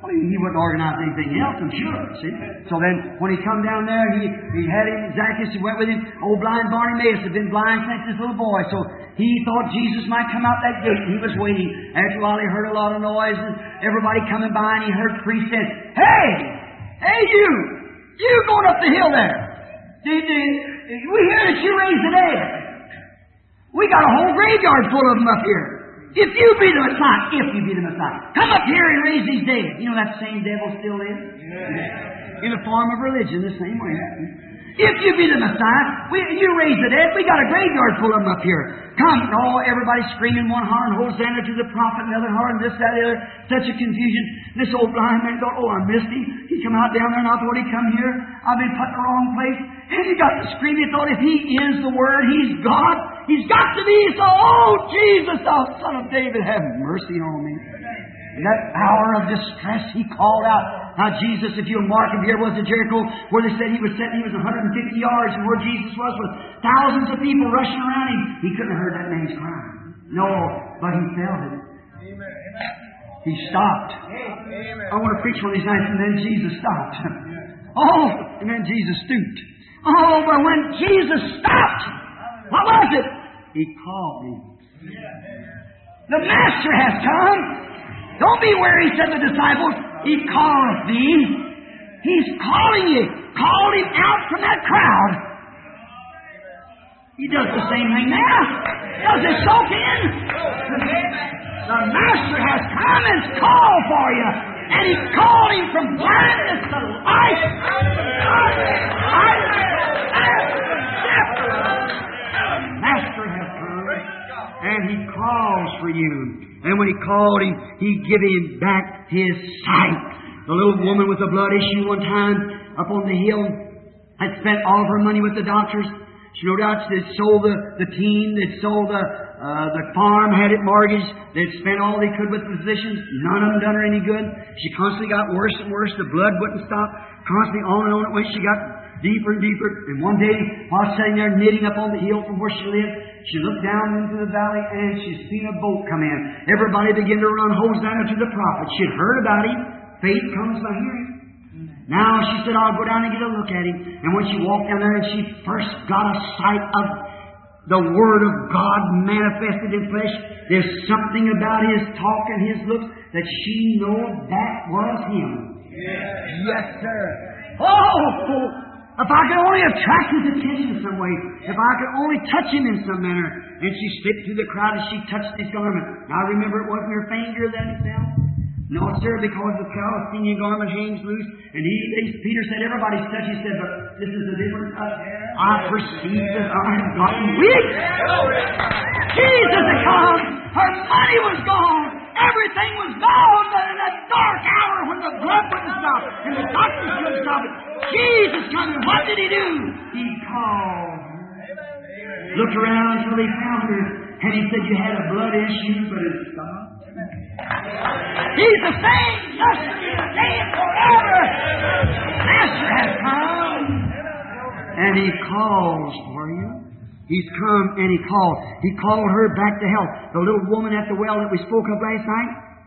Well, he wouldn't organize anything else, I'm sure. See? So then, when he come down there, he, he had him, Zacchaeus, he went with him. Old blind Bartimaeus had been blind since his little boy. So he thought Jesus might come out that gate, and he was waiting. After a while, he heard a lot of noise, and everybody coming by, and he heard the priest say, Hey! Hey, you! You going up the hill there! Did, did, we hear that you raised the dead. We got a whole graveyard full of them up here. If you be the Messiah, if you be the Messiah, come up here and raise these dead. You know that same devil still is? Yeah. In the form of religion, the same way. If you be the Messiah, we, you raise the dead. We got a graveyard full of them up here. Come. Oh, everybody screaming, one hollering, Hosanna to the prophet, another hollering, this, that, the other. Such a confusion. This old blind man thought, oh, I missed him. He come out down there and I thought he'd come here. I've been put in the wrong place. And he got to scream. He thought if he is the Word, he's God. He's got to be. So, oh, Jesus, thou Son of David, have mercy on me. In that hour of distress, he called out. Now, Jesus, if you'll mark him, here was in Jericho, where they said he was sitting, he was one hundred fifty yards from where Jesus was, with thousands of people rushing around him. He couldn't have heard that man's crying. No, but he felt it. Amen. He stopped. Amen. I want to preach one of these nights, and then Jesus stopped. Oh, and then Jesus stooped. Oh, but when Jesus stopped, what was it? He called me. The Master has come. Don't be weary, said the disciples. He calleth thee. He's calling you. Called him out from that crowd. He does the same thing now. Does it soak in? The Master has come and called for you. And He called him from blindness to life. The Master has come. And He calls for you. And when He called him, He gave him back his sight. The little woman with the blood issue one time up on the hill had spent all of her money with the doctors. She no doubt they'd sold the, the team, they'd sold the, uh, the farm, had it mortgaged. They'd spent all they could with the physicians. None of them done her any good. She constantly got worse and worse. The blood wouldn't stop. Constantly on and on it went. She got deeper and deeper. And one day, while sitting there knitting up on the hill from where she lived, she looked down into the valley and she seen a boat come in. Everybody began to run Hosanna to the prophet. She'd heard about him. Faith comes by hearing. Now she said, I'll go down and get a look at him. And when she walked down there and she first got a sight of the Word of God manifested in flesh, there's something about His talk and His look that she knew that was Him. Yes, yes sir. Oh! If I could only attract His attention some way, if I could only touch Him in some manner. And she slipped through the crowd and she touched His garment. Now remember, it wasn't her finger that it fell. No, sir, because the Palestinian garment hangs loose. And he, he Peter said, everybody's touched. He said, but this is a different touch. I perceive that I have gotten weak. Jesus had come. Her money was gone. Everything was gone. But in that dark hour when the blood wouldn't stop and the doctors couldn't stop it, Jesus coming. What did He do? He called. Looked around until He found her. And He said, you had a blood issue, but it stopped. He's the same yesterday, today, and forever. Master has come. And He calls for you. He's come and He called. He called her back to health. The little woman at the well that we spoke of last night,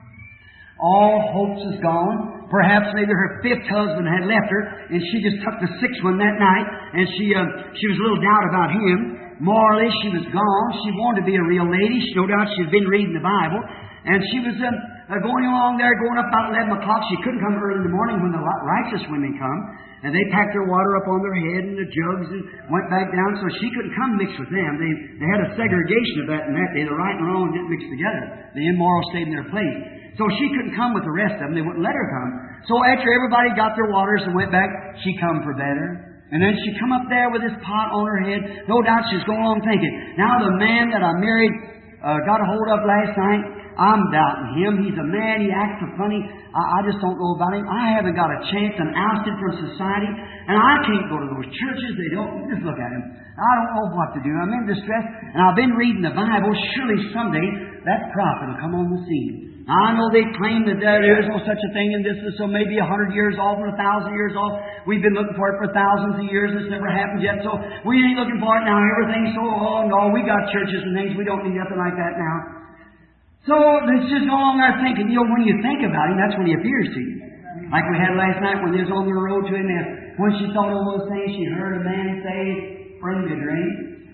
all hopes is gone. Perhaps maybe her fifth husband had left her, and she just took the sixth one that night, and she uh, she was a little doubt about him. Morally, she was gone. She wanted to be a real lady. She, no doubt she'd been reading the Bible. And she was uh, uh, going along there, going up about eleven o'clock. She couldn't come early in the morning when the righteous women come. And they packed their water up on their head and the jugs and went back down, so she couldn't come mix with them. They, they had a segregation of that in that day. The right and wrong didn't mix together. The immoral stayed in their place. So she couldn't come with the rest of them. They wouldn't let her come. So after everybody got their waters and went back, she come for better. And then she come up there with this pot on her head. No doubt she's going on thinking, now the man that I married uh, got a hold of last night, I'm doubting him. He's a man. He acts so funny. I, I just don't know about him. I haven't got a chance. I'm ousted from society. And I can't go to those churches. They don't. Just look at him. I don't know what to do. I'm in distress. And I've been reading the Bible. Surely someday that prophet will come on the scene. Now, I know they claim that there is no such a thing, and this is so maybe a hundred years off and a thousand years off. We've been looking for it for thousands of years, and it's never happened yet. So we ain't looking for it now. Everything's so, oh no, we got churches and things. We don't need nothing like that now. So let's just go along there thinking, you know, when you think about Him, that's when He appears to you. Like we had last night when they was on the road to Him, and when she thought of those things, she heard a man say, bring me a drink.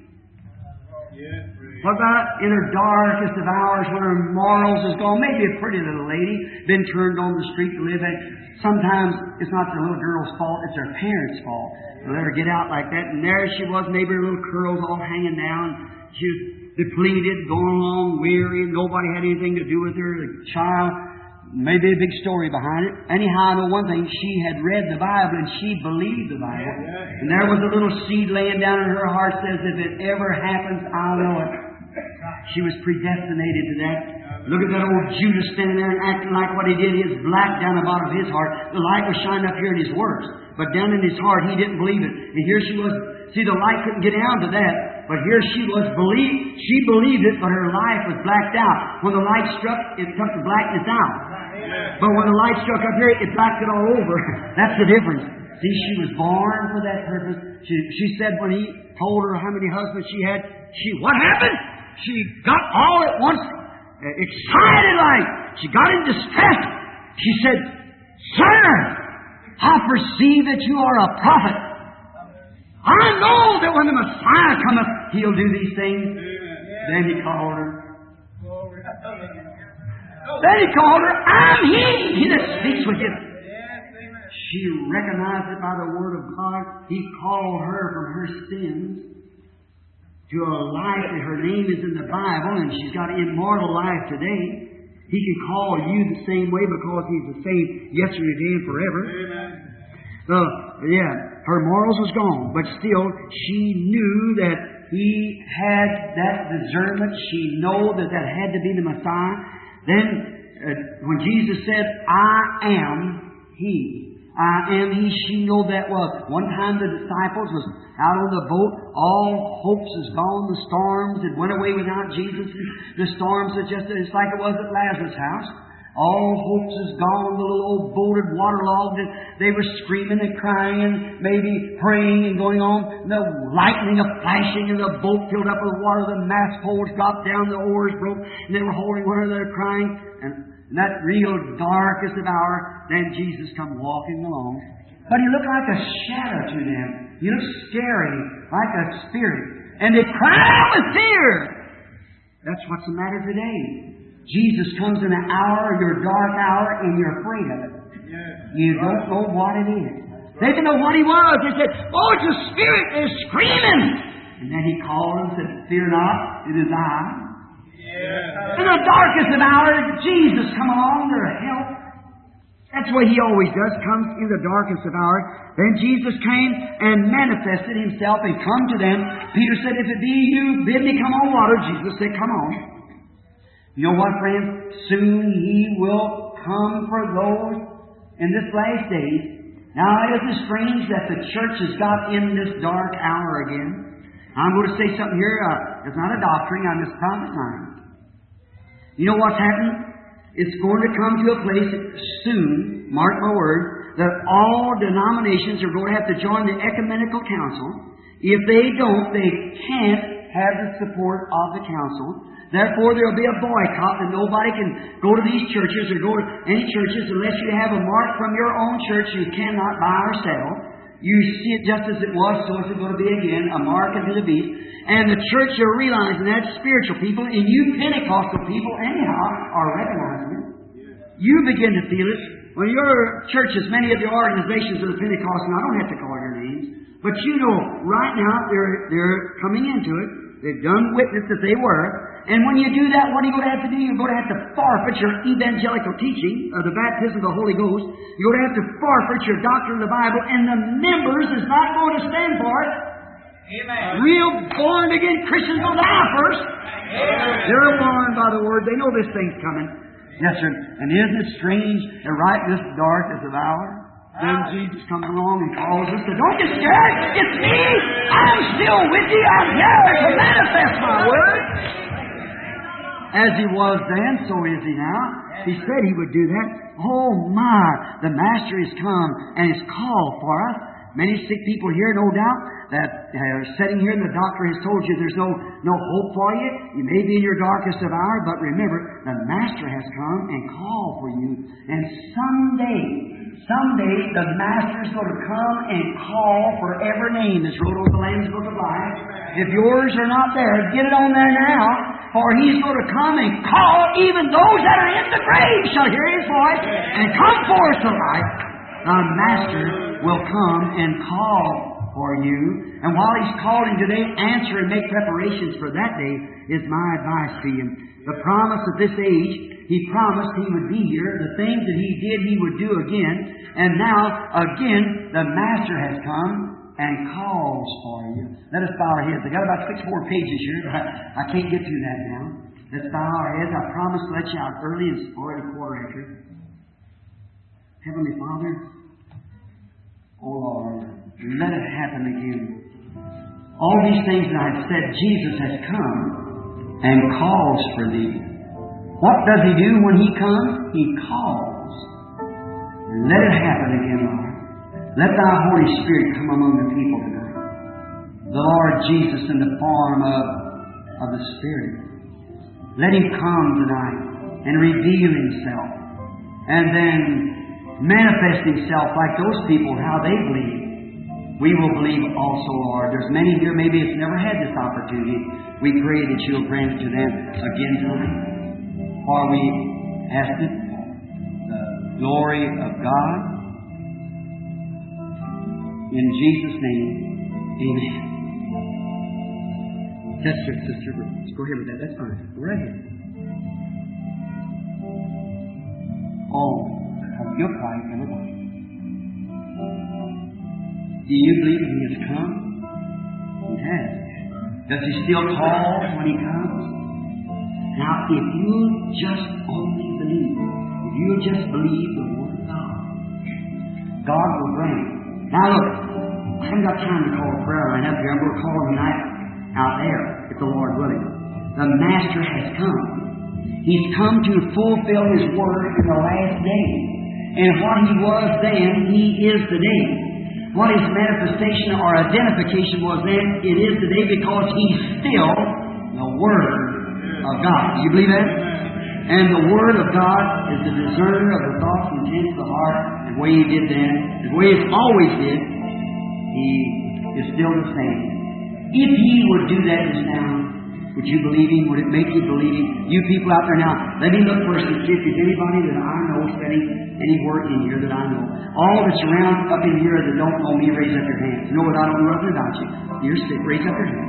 What about in her darkest of hours when her morals is gone? Maybe a pretty little lady, been turned on the street to live in. Sometimes it's not the little girl's fault, it's her parents' fault. They let her get out like that, and there she was, maybe her little curls all hanging down. She was depleted, going along weary, nobody had anything to do with her. The child, maybe a big story behind it. Anyhow, I know one thing, she had read the Bible and she believed the Bible. And there was a little seed laying down in her heart, says, if it ever happens, I'll know it. She was predestinated to that. Look at that old Judas standing there and acting like what he did. His black down the bottom of his heart. The light was shining up here in his words. But down in his heart, he didn't believe it. And here she was. See, the light couldn't get down to that. But here she was believed. She believed it, but her life was blacked out. When the light struck, it took the blackness out. But when the light struck up here, it blacked it all over. That's the difference. See, she was born for that purpose. She, she said when he told her how many husbands she had, she, what happened? She got all at once excited like. She got in distress. She said, Sir, I perceive that you are a prophet. I know that when the Messiah cometh, He'll do these things. Then He called her. Then He called her, I'm He, He that speaks with you. She recognized it by the Word of God. He called her from her sins to a life that her name is in the Bible, and she's got immortal life today. He can call you the same way because He's the same yesterday, today, and forever. Amen. So, yeah, her morals was gone, but still she knew that He had that discernment. She knew that that had to be the Messiah. Then, uh, when Jesus said, I am He, I am He, she knew that was. One time the disciples was out on the boat. All hopes is gone. The storms had went away without Jesus. The storms are just it's like it was at Lazarus' house. All hopes is gone. The little old boat had waterlogged. And they were screaming and crying and maybe praying and going on. And the lightning of flashing and the boat filled up with water. The mast poles dropped down. The oars broke. And they were holding one another crying. And in that real darkest of hour, then Jesus come walking along. But He looked like a shadow to them. He looked scary, like a spirit. And they cried out with fear. That's what's the matter today. Jesus comes in an hour, your dark hour, and you're afraid of it. You don't know what it is. They didn't know what He was. They said, oh, it's a spirit. They're screaming. And then He called and said, fear not, it is I. Yeah. In the darkest of hours, Jesus come along to help. That's what He always does, comes in the darkest of hours. Then Jesus came and manifested Himself and come to them. Peter said, if it be you, bid me come on water. Jesus said, come on. You know what, friends? Soon He will come for those in this last days. Now, isn't it strange that the church has got in this dark hour again? I'm going to say something here. Uh, it's not a doctrine. I'm just prophesying. You know what's happening? It's going to come to a place soon, mark my word, that all denominations are going to have to join the Ecumenical Council. If they don't, they can't have the support of the council. Therefore, there will be a boycott, and nobody can go to these churches or go to any churches unless you have a mark from your own church you cannot buy or sell. You see it just as it was, so it's going to be again, a mark unto the beast. And the church are realizing that spiritual people, and you Pentecostal people, anyhow, are recognizing it. You begin to feel it. When your churches, many of the organizations of the Pentecostal, I don't have to call your names, but you know, right now, they're, they're coming into it. They've done witness that they were. And when you do that, what are you going to have to do? You're going to have to forfeit your evangelical teaching of the baptism of the Holy Ghost. You're going to have to forfeit your doctrine of the Bible, and the members is not going to stand for it. Amen. Real born-again Christians will die first. Amen. They're born by the Word. They know this thing's coming. Yes, sir. And isn't it strange that right this darkest of hour, then Jesus comes along and calls us to, don't get scared. It's me. I'm still with you. I'm here to manifest my Word. As He was then, so is He now. He said He would do that. Oh my, the Master has come and has called for us. Many sick people here, no doubt. that are sitting here and the doctor has told you there's no, no hope for you. You may be in your darkest of hour, but remember, the Master has come and called for you. And someday, someday, the Master's going to come and call for every name that's wrote on the Lamb's Book of Life. If yours are not there, get it on there now. For He's going to come and call even those that are in the grave shall hear His voice and come forth to life. The Master will come and call for you. And while He's calling today, answer and make preparations for that day is my advice to you. The promise of this age, He promised He would be here. The things that He did, He would do again. And now, again, the Master has come and calls for you. Let us bow our heads. I've got about six more pages here, but I can't get through that now. Let's bow our heads. I promise to let you out early. It's already quarter after. Heavenly Father, oh Lord, let it happen again. All these things that I've said, Jesus has come and calls for thee. What does He do when He comes? He calls. Let it happen again, Lord. Let Thy Holy Spirit come among the people tonight. The Lord Jesus in the form of, of the Spirit. Let Him come tonight and reveal Himself. And then manifest Himself like those people, how they believe. We will believe also, Lord. There's many here, maybe it's never had this opportunity. We pray that You'll grant it to them again tonight. For we ask it, the glory of God. In Jesus' name, amen. That's it, Sister. Let's go ahead with that. That's fine. Go right ahead. Oh, you're quiet, everybody. Do you believe He has come? He has. Does He still call when He comes? Now, if you'll just only believe, if you'll just believe the Word of God, God will grant. Now look, I haven't got time to call a prayer line up here. I'm going to call them tonight out there, if the Lord willing. The Master has come. He's come to fulfill His Word in the last day. And what He was then, He is today. What His manifestation or identification was then, it is today because He's still the Word of God. Do you believe that? And the Word of God is the discerner of the thoughts and intents of the heart. The way He did then, the way He always did, He is still the same. If He would do that just now, would you believe Him? Would it make you believe Him? You people out there now, let me look first and see if there's anybody that I know studying any work in here that I know. All that's around up in here that don't know me, raise up your hands. You know what? I don't know nothing about you. You're sick. Raise up your hand.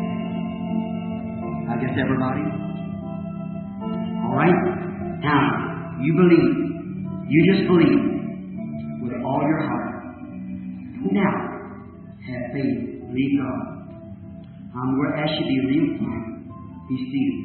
I guess everybody. All right? Now, you believe. You just believe with all your heart. Now, have faith. Believe God. I'm going to ask you to be real quiet. Be seated.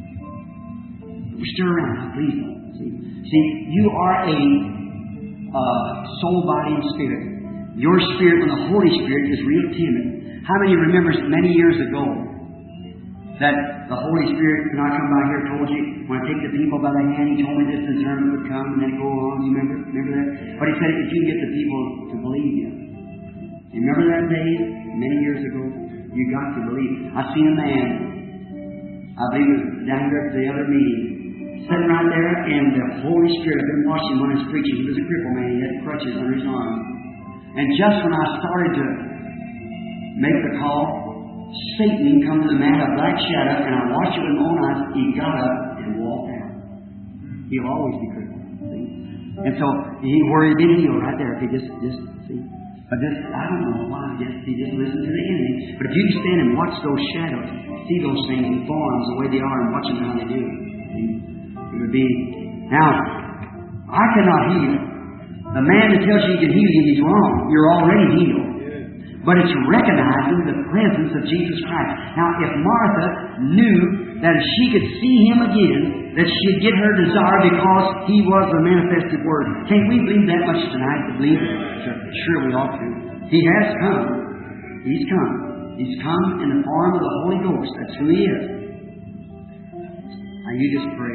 Stir around now, please. See, See you are a uh, soul, body, and spirit. Your spirit and the Holy Spirit is real timid. How many remembers many years ago that the Holy Spirit, when I come by here, told you, when I take the people by the hand, He told me this discernment would come and then go on. You remember? Remember that? But He said, if you get the people to believe you. You remember that day, many years ago? You got to believe. I seen a man, I believe it was down there at the other meeting, sitting right there, and the Holy Spirit, I've been watching when I was preaching. He was a cripple man. He had crutches under his arm. And just when I started to make the call, Satan come to the man, a black shadow, and I watched it with my own eyes. He got up and walked out. He'll always be crippled. See? And so he worried and healed right there. If he just, just see. But this, I don't know why. Just he just listened to the enemy. But if you can stand and watch those shadows, see those things and forms the way they are, and watch them how they do. See? It would be now. I cannot heal. The man that tells you he can heal you, he's wrong. You're already healed. But it's recognizing the presence of Jesus Christ. Now, if Martha knew that if she could see Him again, that she'd get her desire because He was the manifested Word. Can't we believe that much tonight to believe it? Sure we ought to. He has come. He's come. He's come in the form of the Holy Ghost. That's who He is. Now you just pray.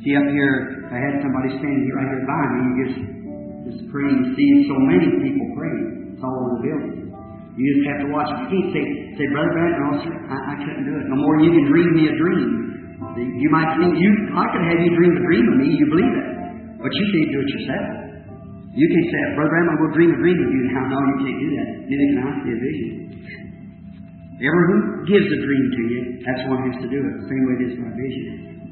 See up here, I had somebody standing right here by me. You just, just praying. You see so many people praying. It's all over the building. You just have to watch. You can't say, say Brother Branham, no, sir, I, I couldn't do it. No more you can dream me a dream. You might think, you, I could have you dream a dream of me. You believe that. But you can't do it yourself. You can't say, Brother Branham, I will dream a dream of you. Now, no, you can't do that. Neither can I see a vision. Everyone who gives a dream to you, that's one who has to do it. The same way it is my vision.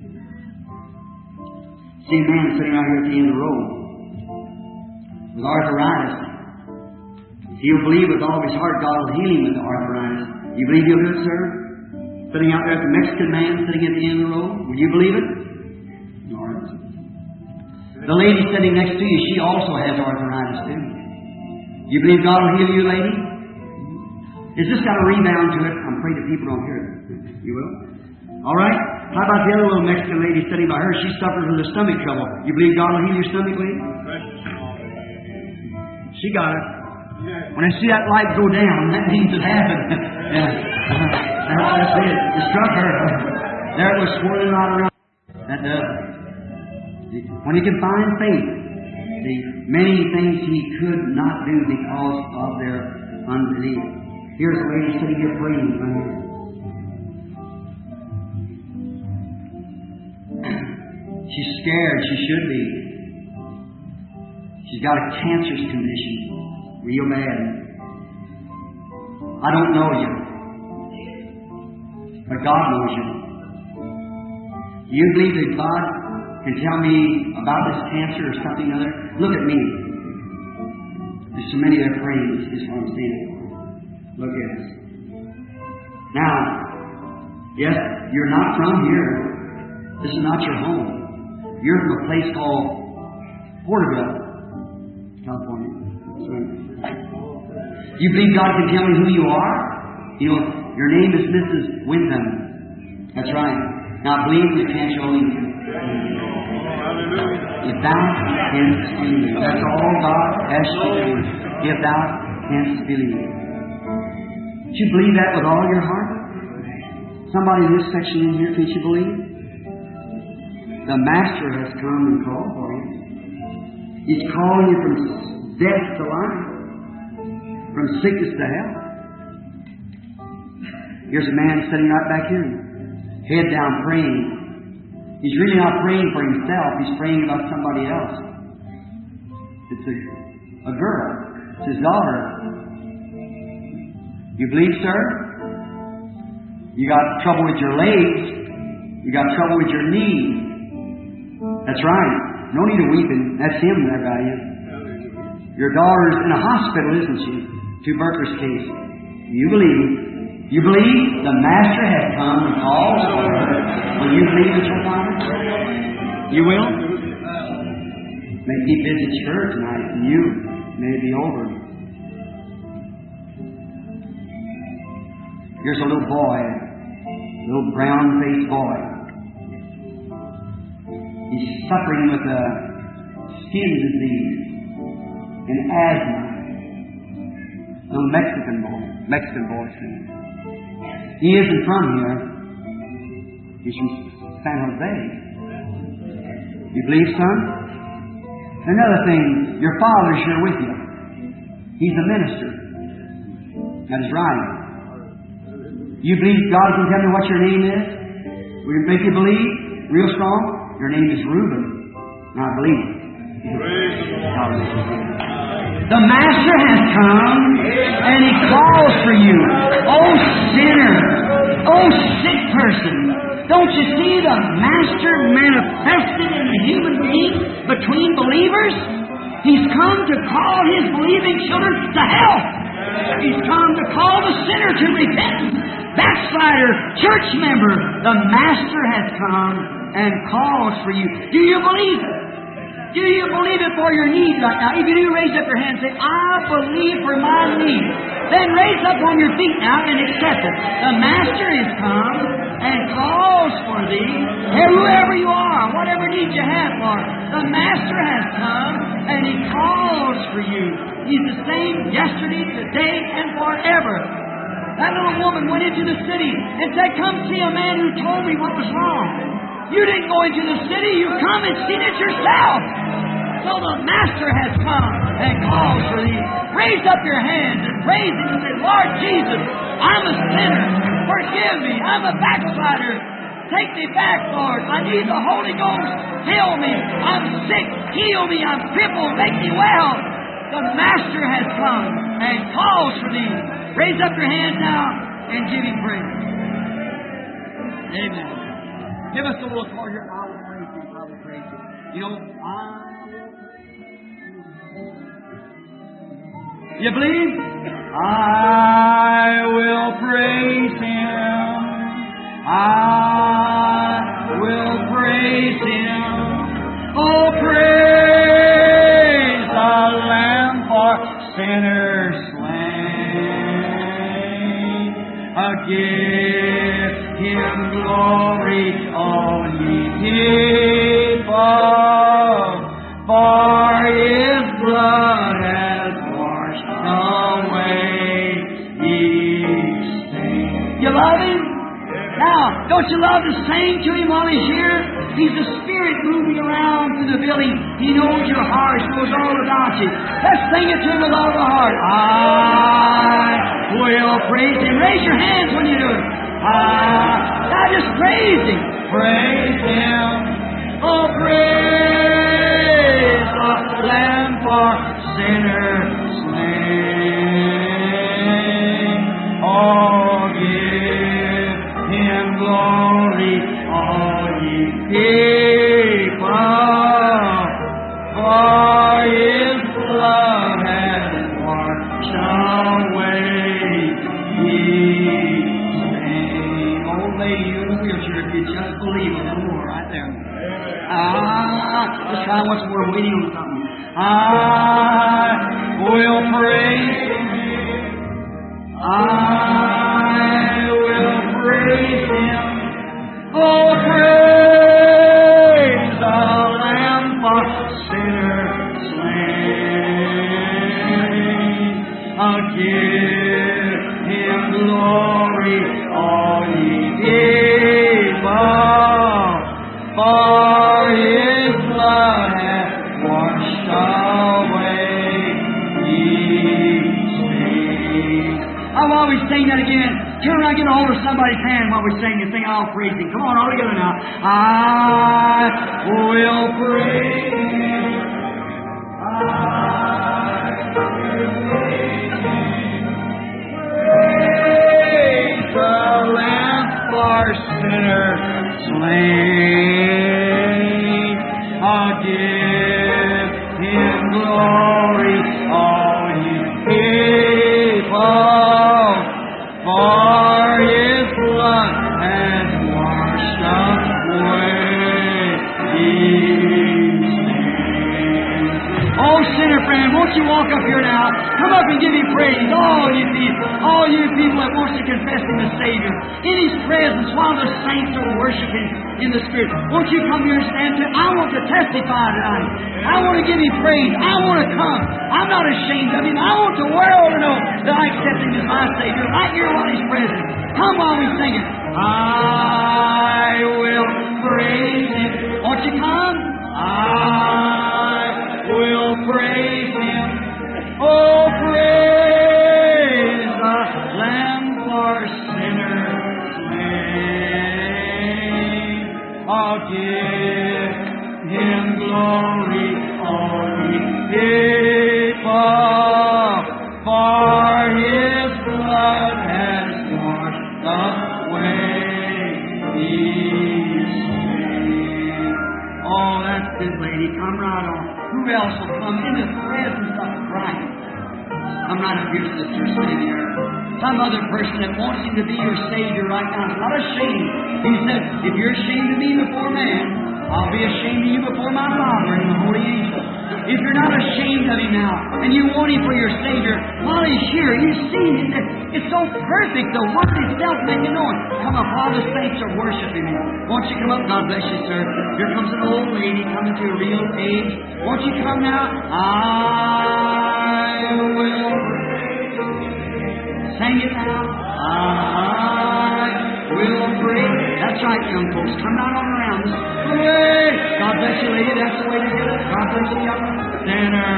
See a man sitting right here at the end of the road with arthritis. He'll believe with all of his heart God will heal him with the arthritis. You believe he'll do it, sir? Sitting out there, the Mexican man sitting at the end of the road. Will you believe it? No. The lady sitting next to you, she also has arthritis too. You believe God will heal you, lady? Is this got a rebound to it? I'm afraid that people don't hear it. You will? All right. How about the other little Mexican lady sitting by her? She suffers with a stomach trouble. You believe God will heal your stomach, lady? She got it. When I see that light go down, that means it happened. Yeah. That's, that's it. It struck her. There it was swirling right around. That does. When he can find faith, the many things he could not do because of their unbelief. Here's a lady sitting here praying right here. She's scared. She should be. She's got a cancerous condition. Real bad. I don't know you. But God knows you. You believe that God can tell me about this cancer or something other? Look at me. There's so many that are praying. This is what I'm saying. Look at us. Now, yes, you're not from here. This is not your home. You're from a place called Porterville, California. You believe God can tell me who you are? You know, your name is Missus Wyndham. That's right. Now believe you can't show me. If thou canst believe. That's all God has to do. If thou canst believe. Do you believe that with all your heart? Somebody in this section in here, can't you believe? The Master has come and called for you. He's calling you from death to life. From sickness to health. Here's a man sitting right back here, head down praying. He's really not praying for himself, he's praying about somebody else. It's a, a girl. It's his daughter. You believe, sir? You got trouble with your legs. You got trouble with your knees. That's right. No need of weeping. That's him there by you. Your daughter's in a hospital, isn't she? Tuberculosis case. You believe. You believe the Master has come and called for her. Will you believe it, your daughter? You will? May he visit her tonight, and you may be over. Here's a little boy, a little brown-faced boy. He's suffering with a skin disease and asthma. A little Mexican boy. Mexican boy. He isn't from here. He's from San Jose. You believe, son? Another thing, your father's here with you. He's a minister. That is right. You believe God can tell me what your name is? Will it make you believe? Real strong? Your name is Reuben. Now believe. The Master has come and He calls for you. Oh sinner! Oh sick person! Don't you see the Master manifested in the human being between believers? He's come to call His believing children to health. He's come to call the sinner to repentance. Backslider, church member, the Master has come and calls for you. Do you believe it? Do you believe it for your need right now? If you do, raise up your hand and say, I believe for my need. Then raise up on your feet now and accept it. The Master has come and calls for thee. Hey, whoever you are, whatever need you have, Lord, the Master has come and He calls for you. He's the same yesterday, today, and forever. That little woman went into the city and said, come see a man who told me what was wrong. You didn't go into the city. You come and seen it yourself. So the Master has come and calls for thee. Raise up your hands and praise Him and say, Lord Jesus, I'm a sinner. Forgive me. I'm a backslider. Take me back, Lord. I need the Holy Ghost. Heal me. I'm sick. Heal me. I'm crippled. Make me well. The Master has come and calls for thee. Raise up your hands now and give Him praise. Amen. Give us a little call here. I will praise You. I will praise You. You know, I... You believe? I will praise Him. I will praise Him. Oh, praise the Lamb for sinners slain. Uh, give Him glory, all ye people, for His blood has washed away each sin. You love Him? Now, don't you love to sing to Him while He's here? He's the Spirit moving around through the building. He knows your heart, knows all about you. Let's sing it to Him with all of our heart. I will praise Him. Raise your hands when you do it. I, now just praise Him. Praise Him. Oh, praise the Lamb for sinners slain. Oh, give Him glory, all ye people, for His blood has washed away each sin. Old lady, you in the wheelchair, if you just believe a little more, right there. Ah, just try once more, waiting on something. I will praise Him. I will praise Him. Oh, praise the Lamb for sinners slain. I'll give Him glory, all ye people, for His blood hath washed away each sin. I while we sing that again, turn around, get a hold of somebody's hand while we sing and sing, I'll praise Him. Come on, all together now. I will praise Him. I will praise Him. Praise the Lamb for sinners slain. I'll give Him glory, all ye people. For His blood has washed away each sin. Oh, sinner friend, won't you walk up here now? Come up and give Him praise. All you people, all you people that wants to confess Him as Savior. In His presence, while the saints are worshiping in the Spirit. Won't you come here and stand to? I want to testify tonight. I want to give Him praise. I want to come. I'm not ashamed of Him. I want the world to know that I accept Him as my Savior right here while He's present. Come while we sing it. I will praise Him. Won't you come? I will praise Him. Oh, praise the Lamb for sinners slain. I'll give Him glory, all ye people, for His blood has washed away each sin. Oh, that's good, lady. Come right on. Who else will come in the presence of Christ? Come right up here, sister, sitting here. Some other person that wants Him to be your Savior right now is not ashamed. He said, if you're ashamed of me before man, I'll be ashamed of you before my Father and the holy angels. If you're not ashamed of Him now, and you want Him for your Savior, while He's here, you see Him. It's so perfect. The Word itself making you know it. Come up, all the saints are worshiping Him. Won't you come up? God bless you, sir. Here comes an old lady coming to a real age. Won't you come now? I will sing it now. I will praise. That's right, young folks. Come right on around us. Hooray! God bless you, lady. That's the way to do it. God bless you, young sinner.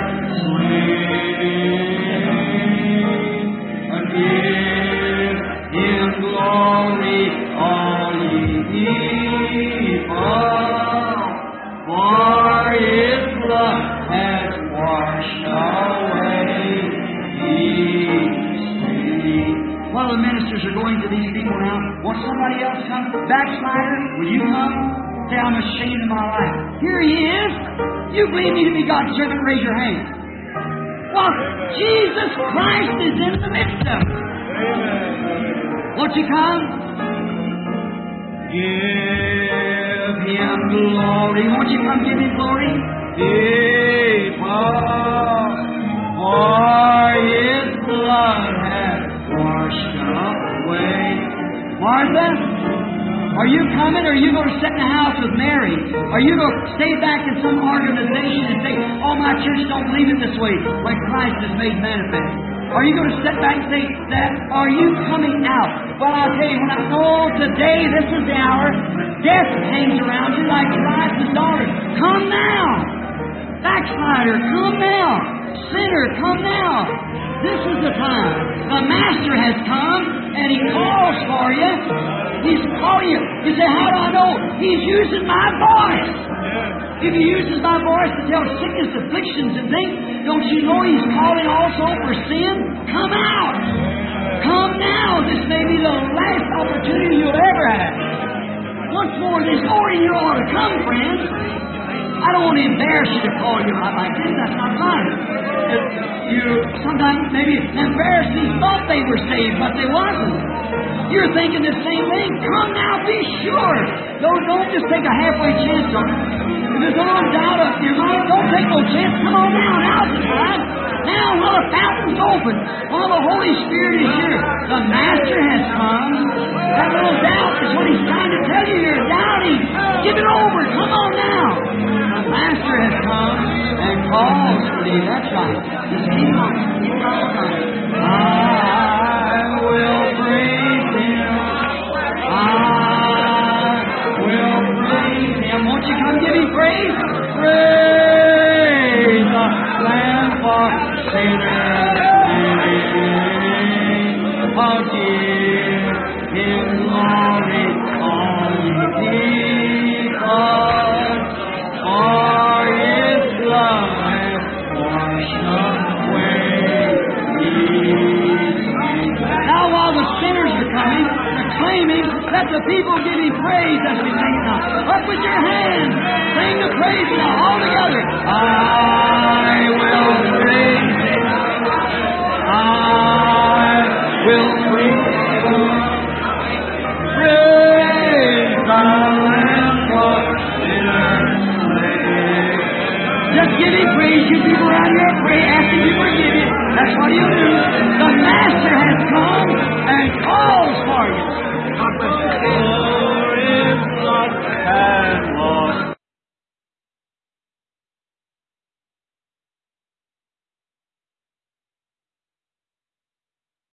Sing, give Him glory, all ye people, for His blood has washed away these sins. While the ministers are going to these people now, won't somebody else come? Backslider, will you come? Say, I'm ashamed of my life. Here he is. You believe me to be God's servant? Raise your hand. Well, Jesus Christ is in the midst of it. Won't you come? Give Him glory. Won't you come give Him glory? People, for His blood has washed away. Martha, are you coming, or are you going to sit in the house with Mary? Are you going to stay back in some organization and say, oh, my church don't believe it this way, like Christ has made manifest? Are you going to sit back and say that? Are you coming out? Well, I'll tell you, when I know today, this is the hour, death hangs around you like Elijah's daughter. Come now! Backslider, come now! Sinner, come now! This is the time. The Master has come, and He calls for you. He's calling you. You say, how do I know? He's using my voice. If He uses my voice to tell sickness, afflictions, and things, don't you know He's calling also for sin? Come out. Come now. This may be the last opportunity you'll ever have. Once more, there's more in you ought to come, friends. I don't want to embarrass you to call you out like this. That's not right. You sometimes maybe embarrassed these thought they were saved, but they wasn't. You're thinking the same thing. Come now, be sure. Don't, don't just take a halfway chance on it. If there's a little doubt up in your mind, don't take no chance. Come on now. Now's the time. Now, while the fountain's open, while the Holy Spirit is here, the Master has come. That little doubt is what He's trying to tell you. You're doubting. Give it over. Come on now. The Master has come and calls for you. That's right. Just keep on. Keep on. I will praise Him. I will praise Him. Won't you come give Him praise? Praise the Lamb for sinners. Oh, give Him glory, all ye people, for His blood has washed away these sins. Now, while the sinners are coming, proclaiming, let the people give Him praise as we sing now. Up with your hands. Sing the praise now all together. I will praise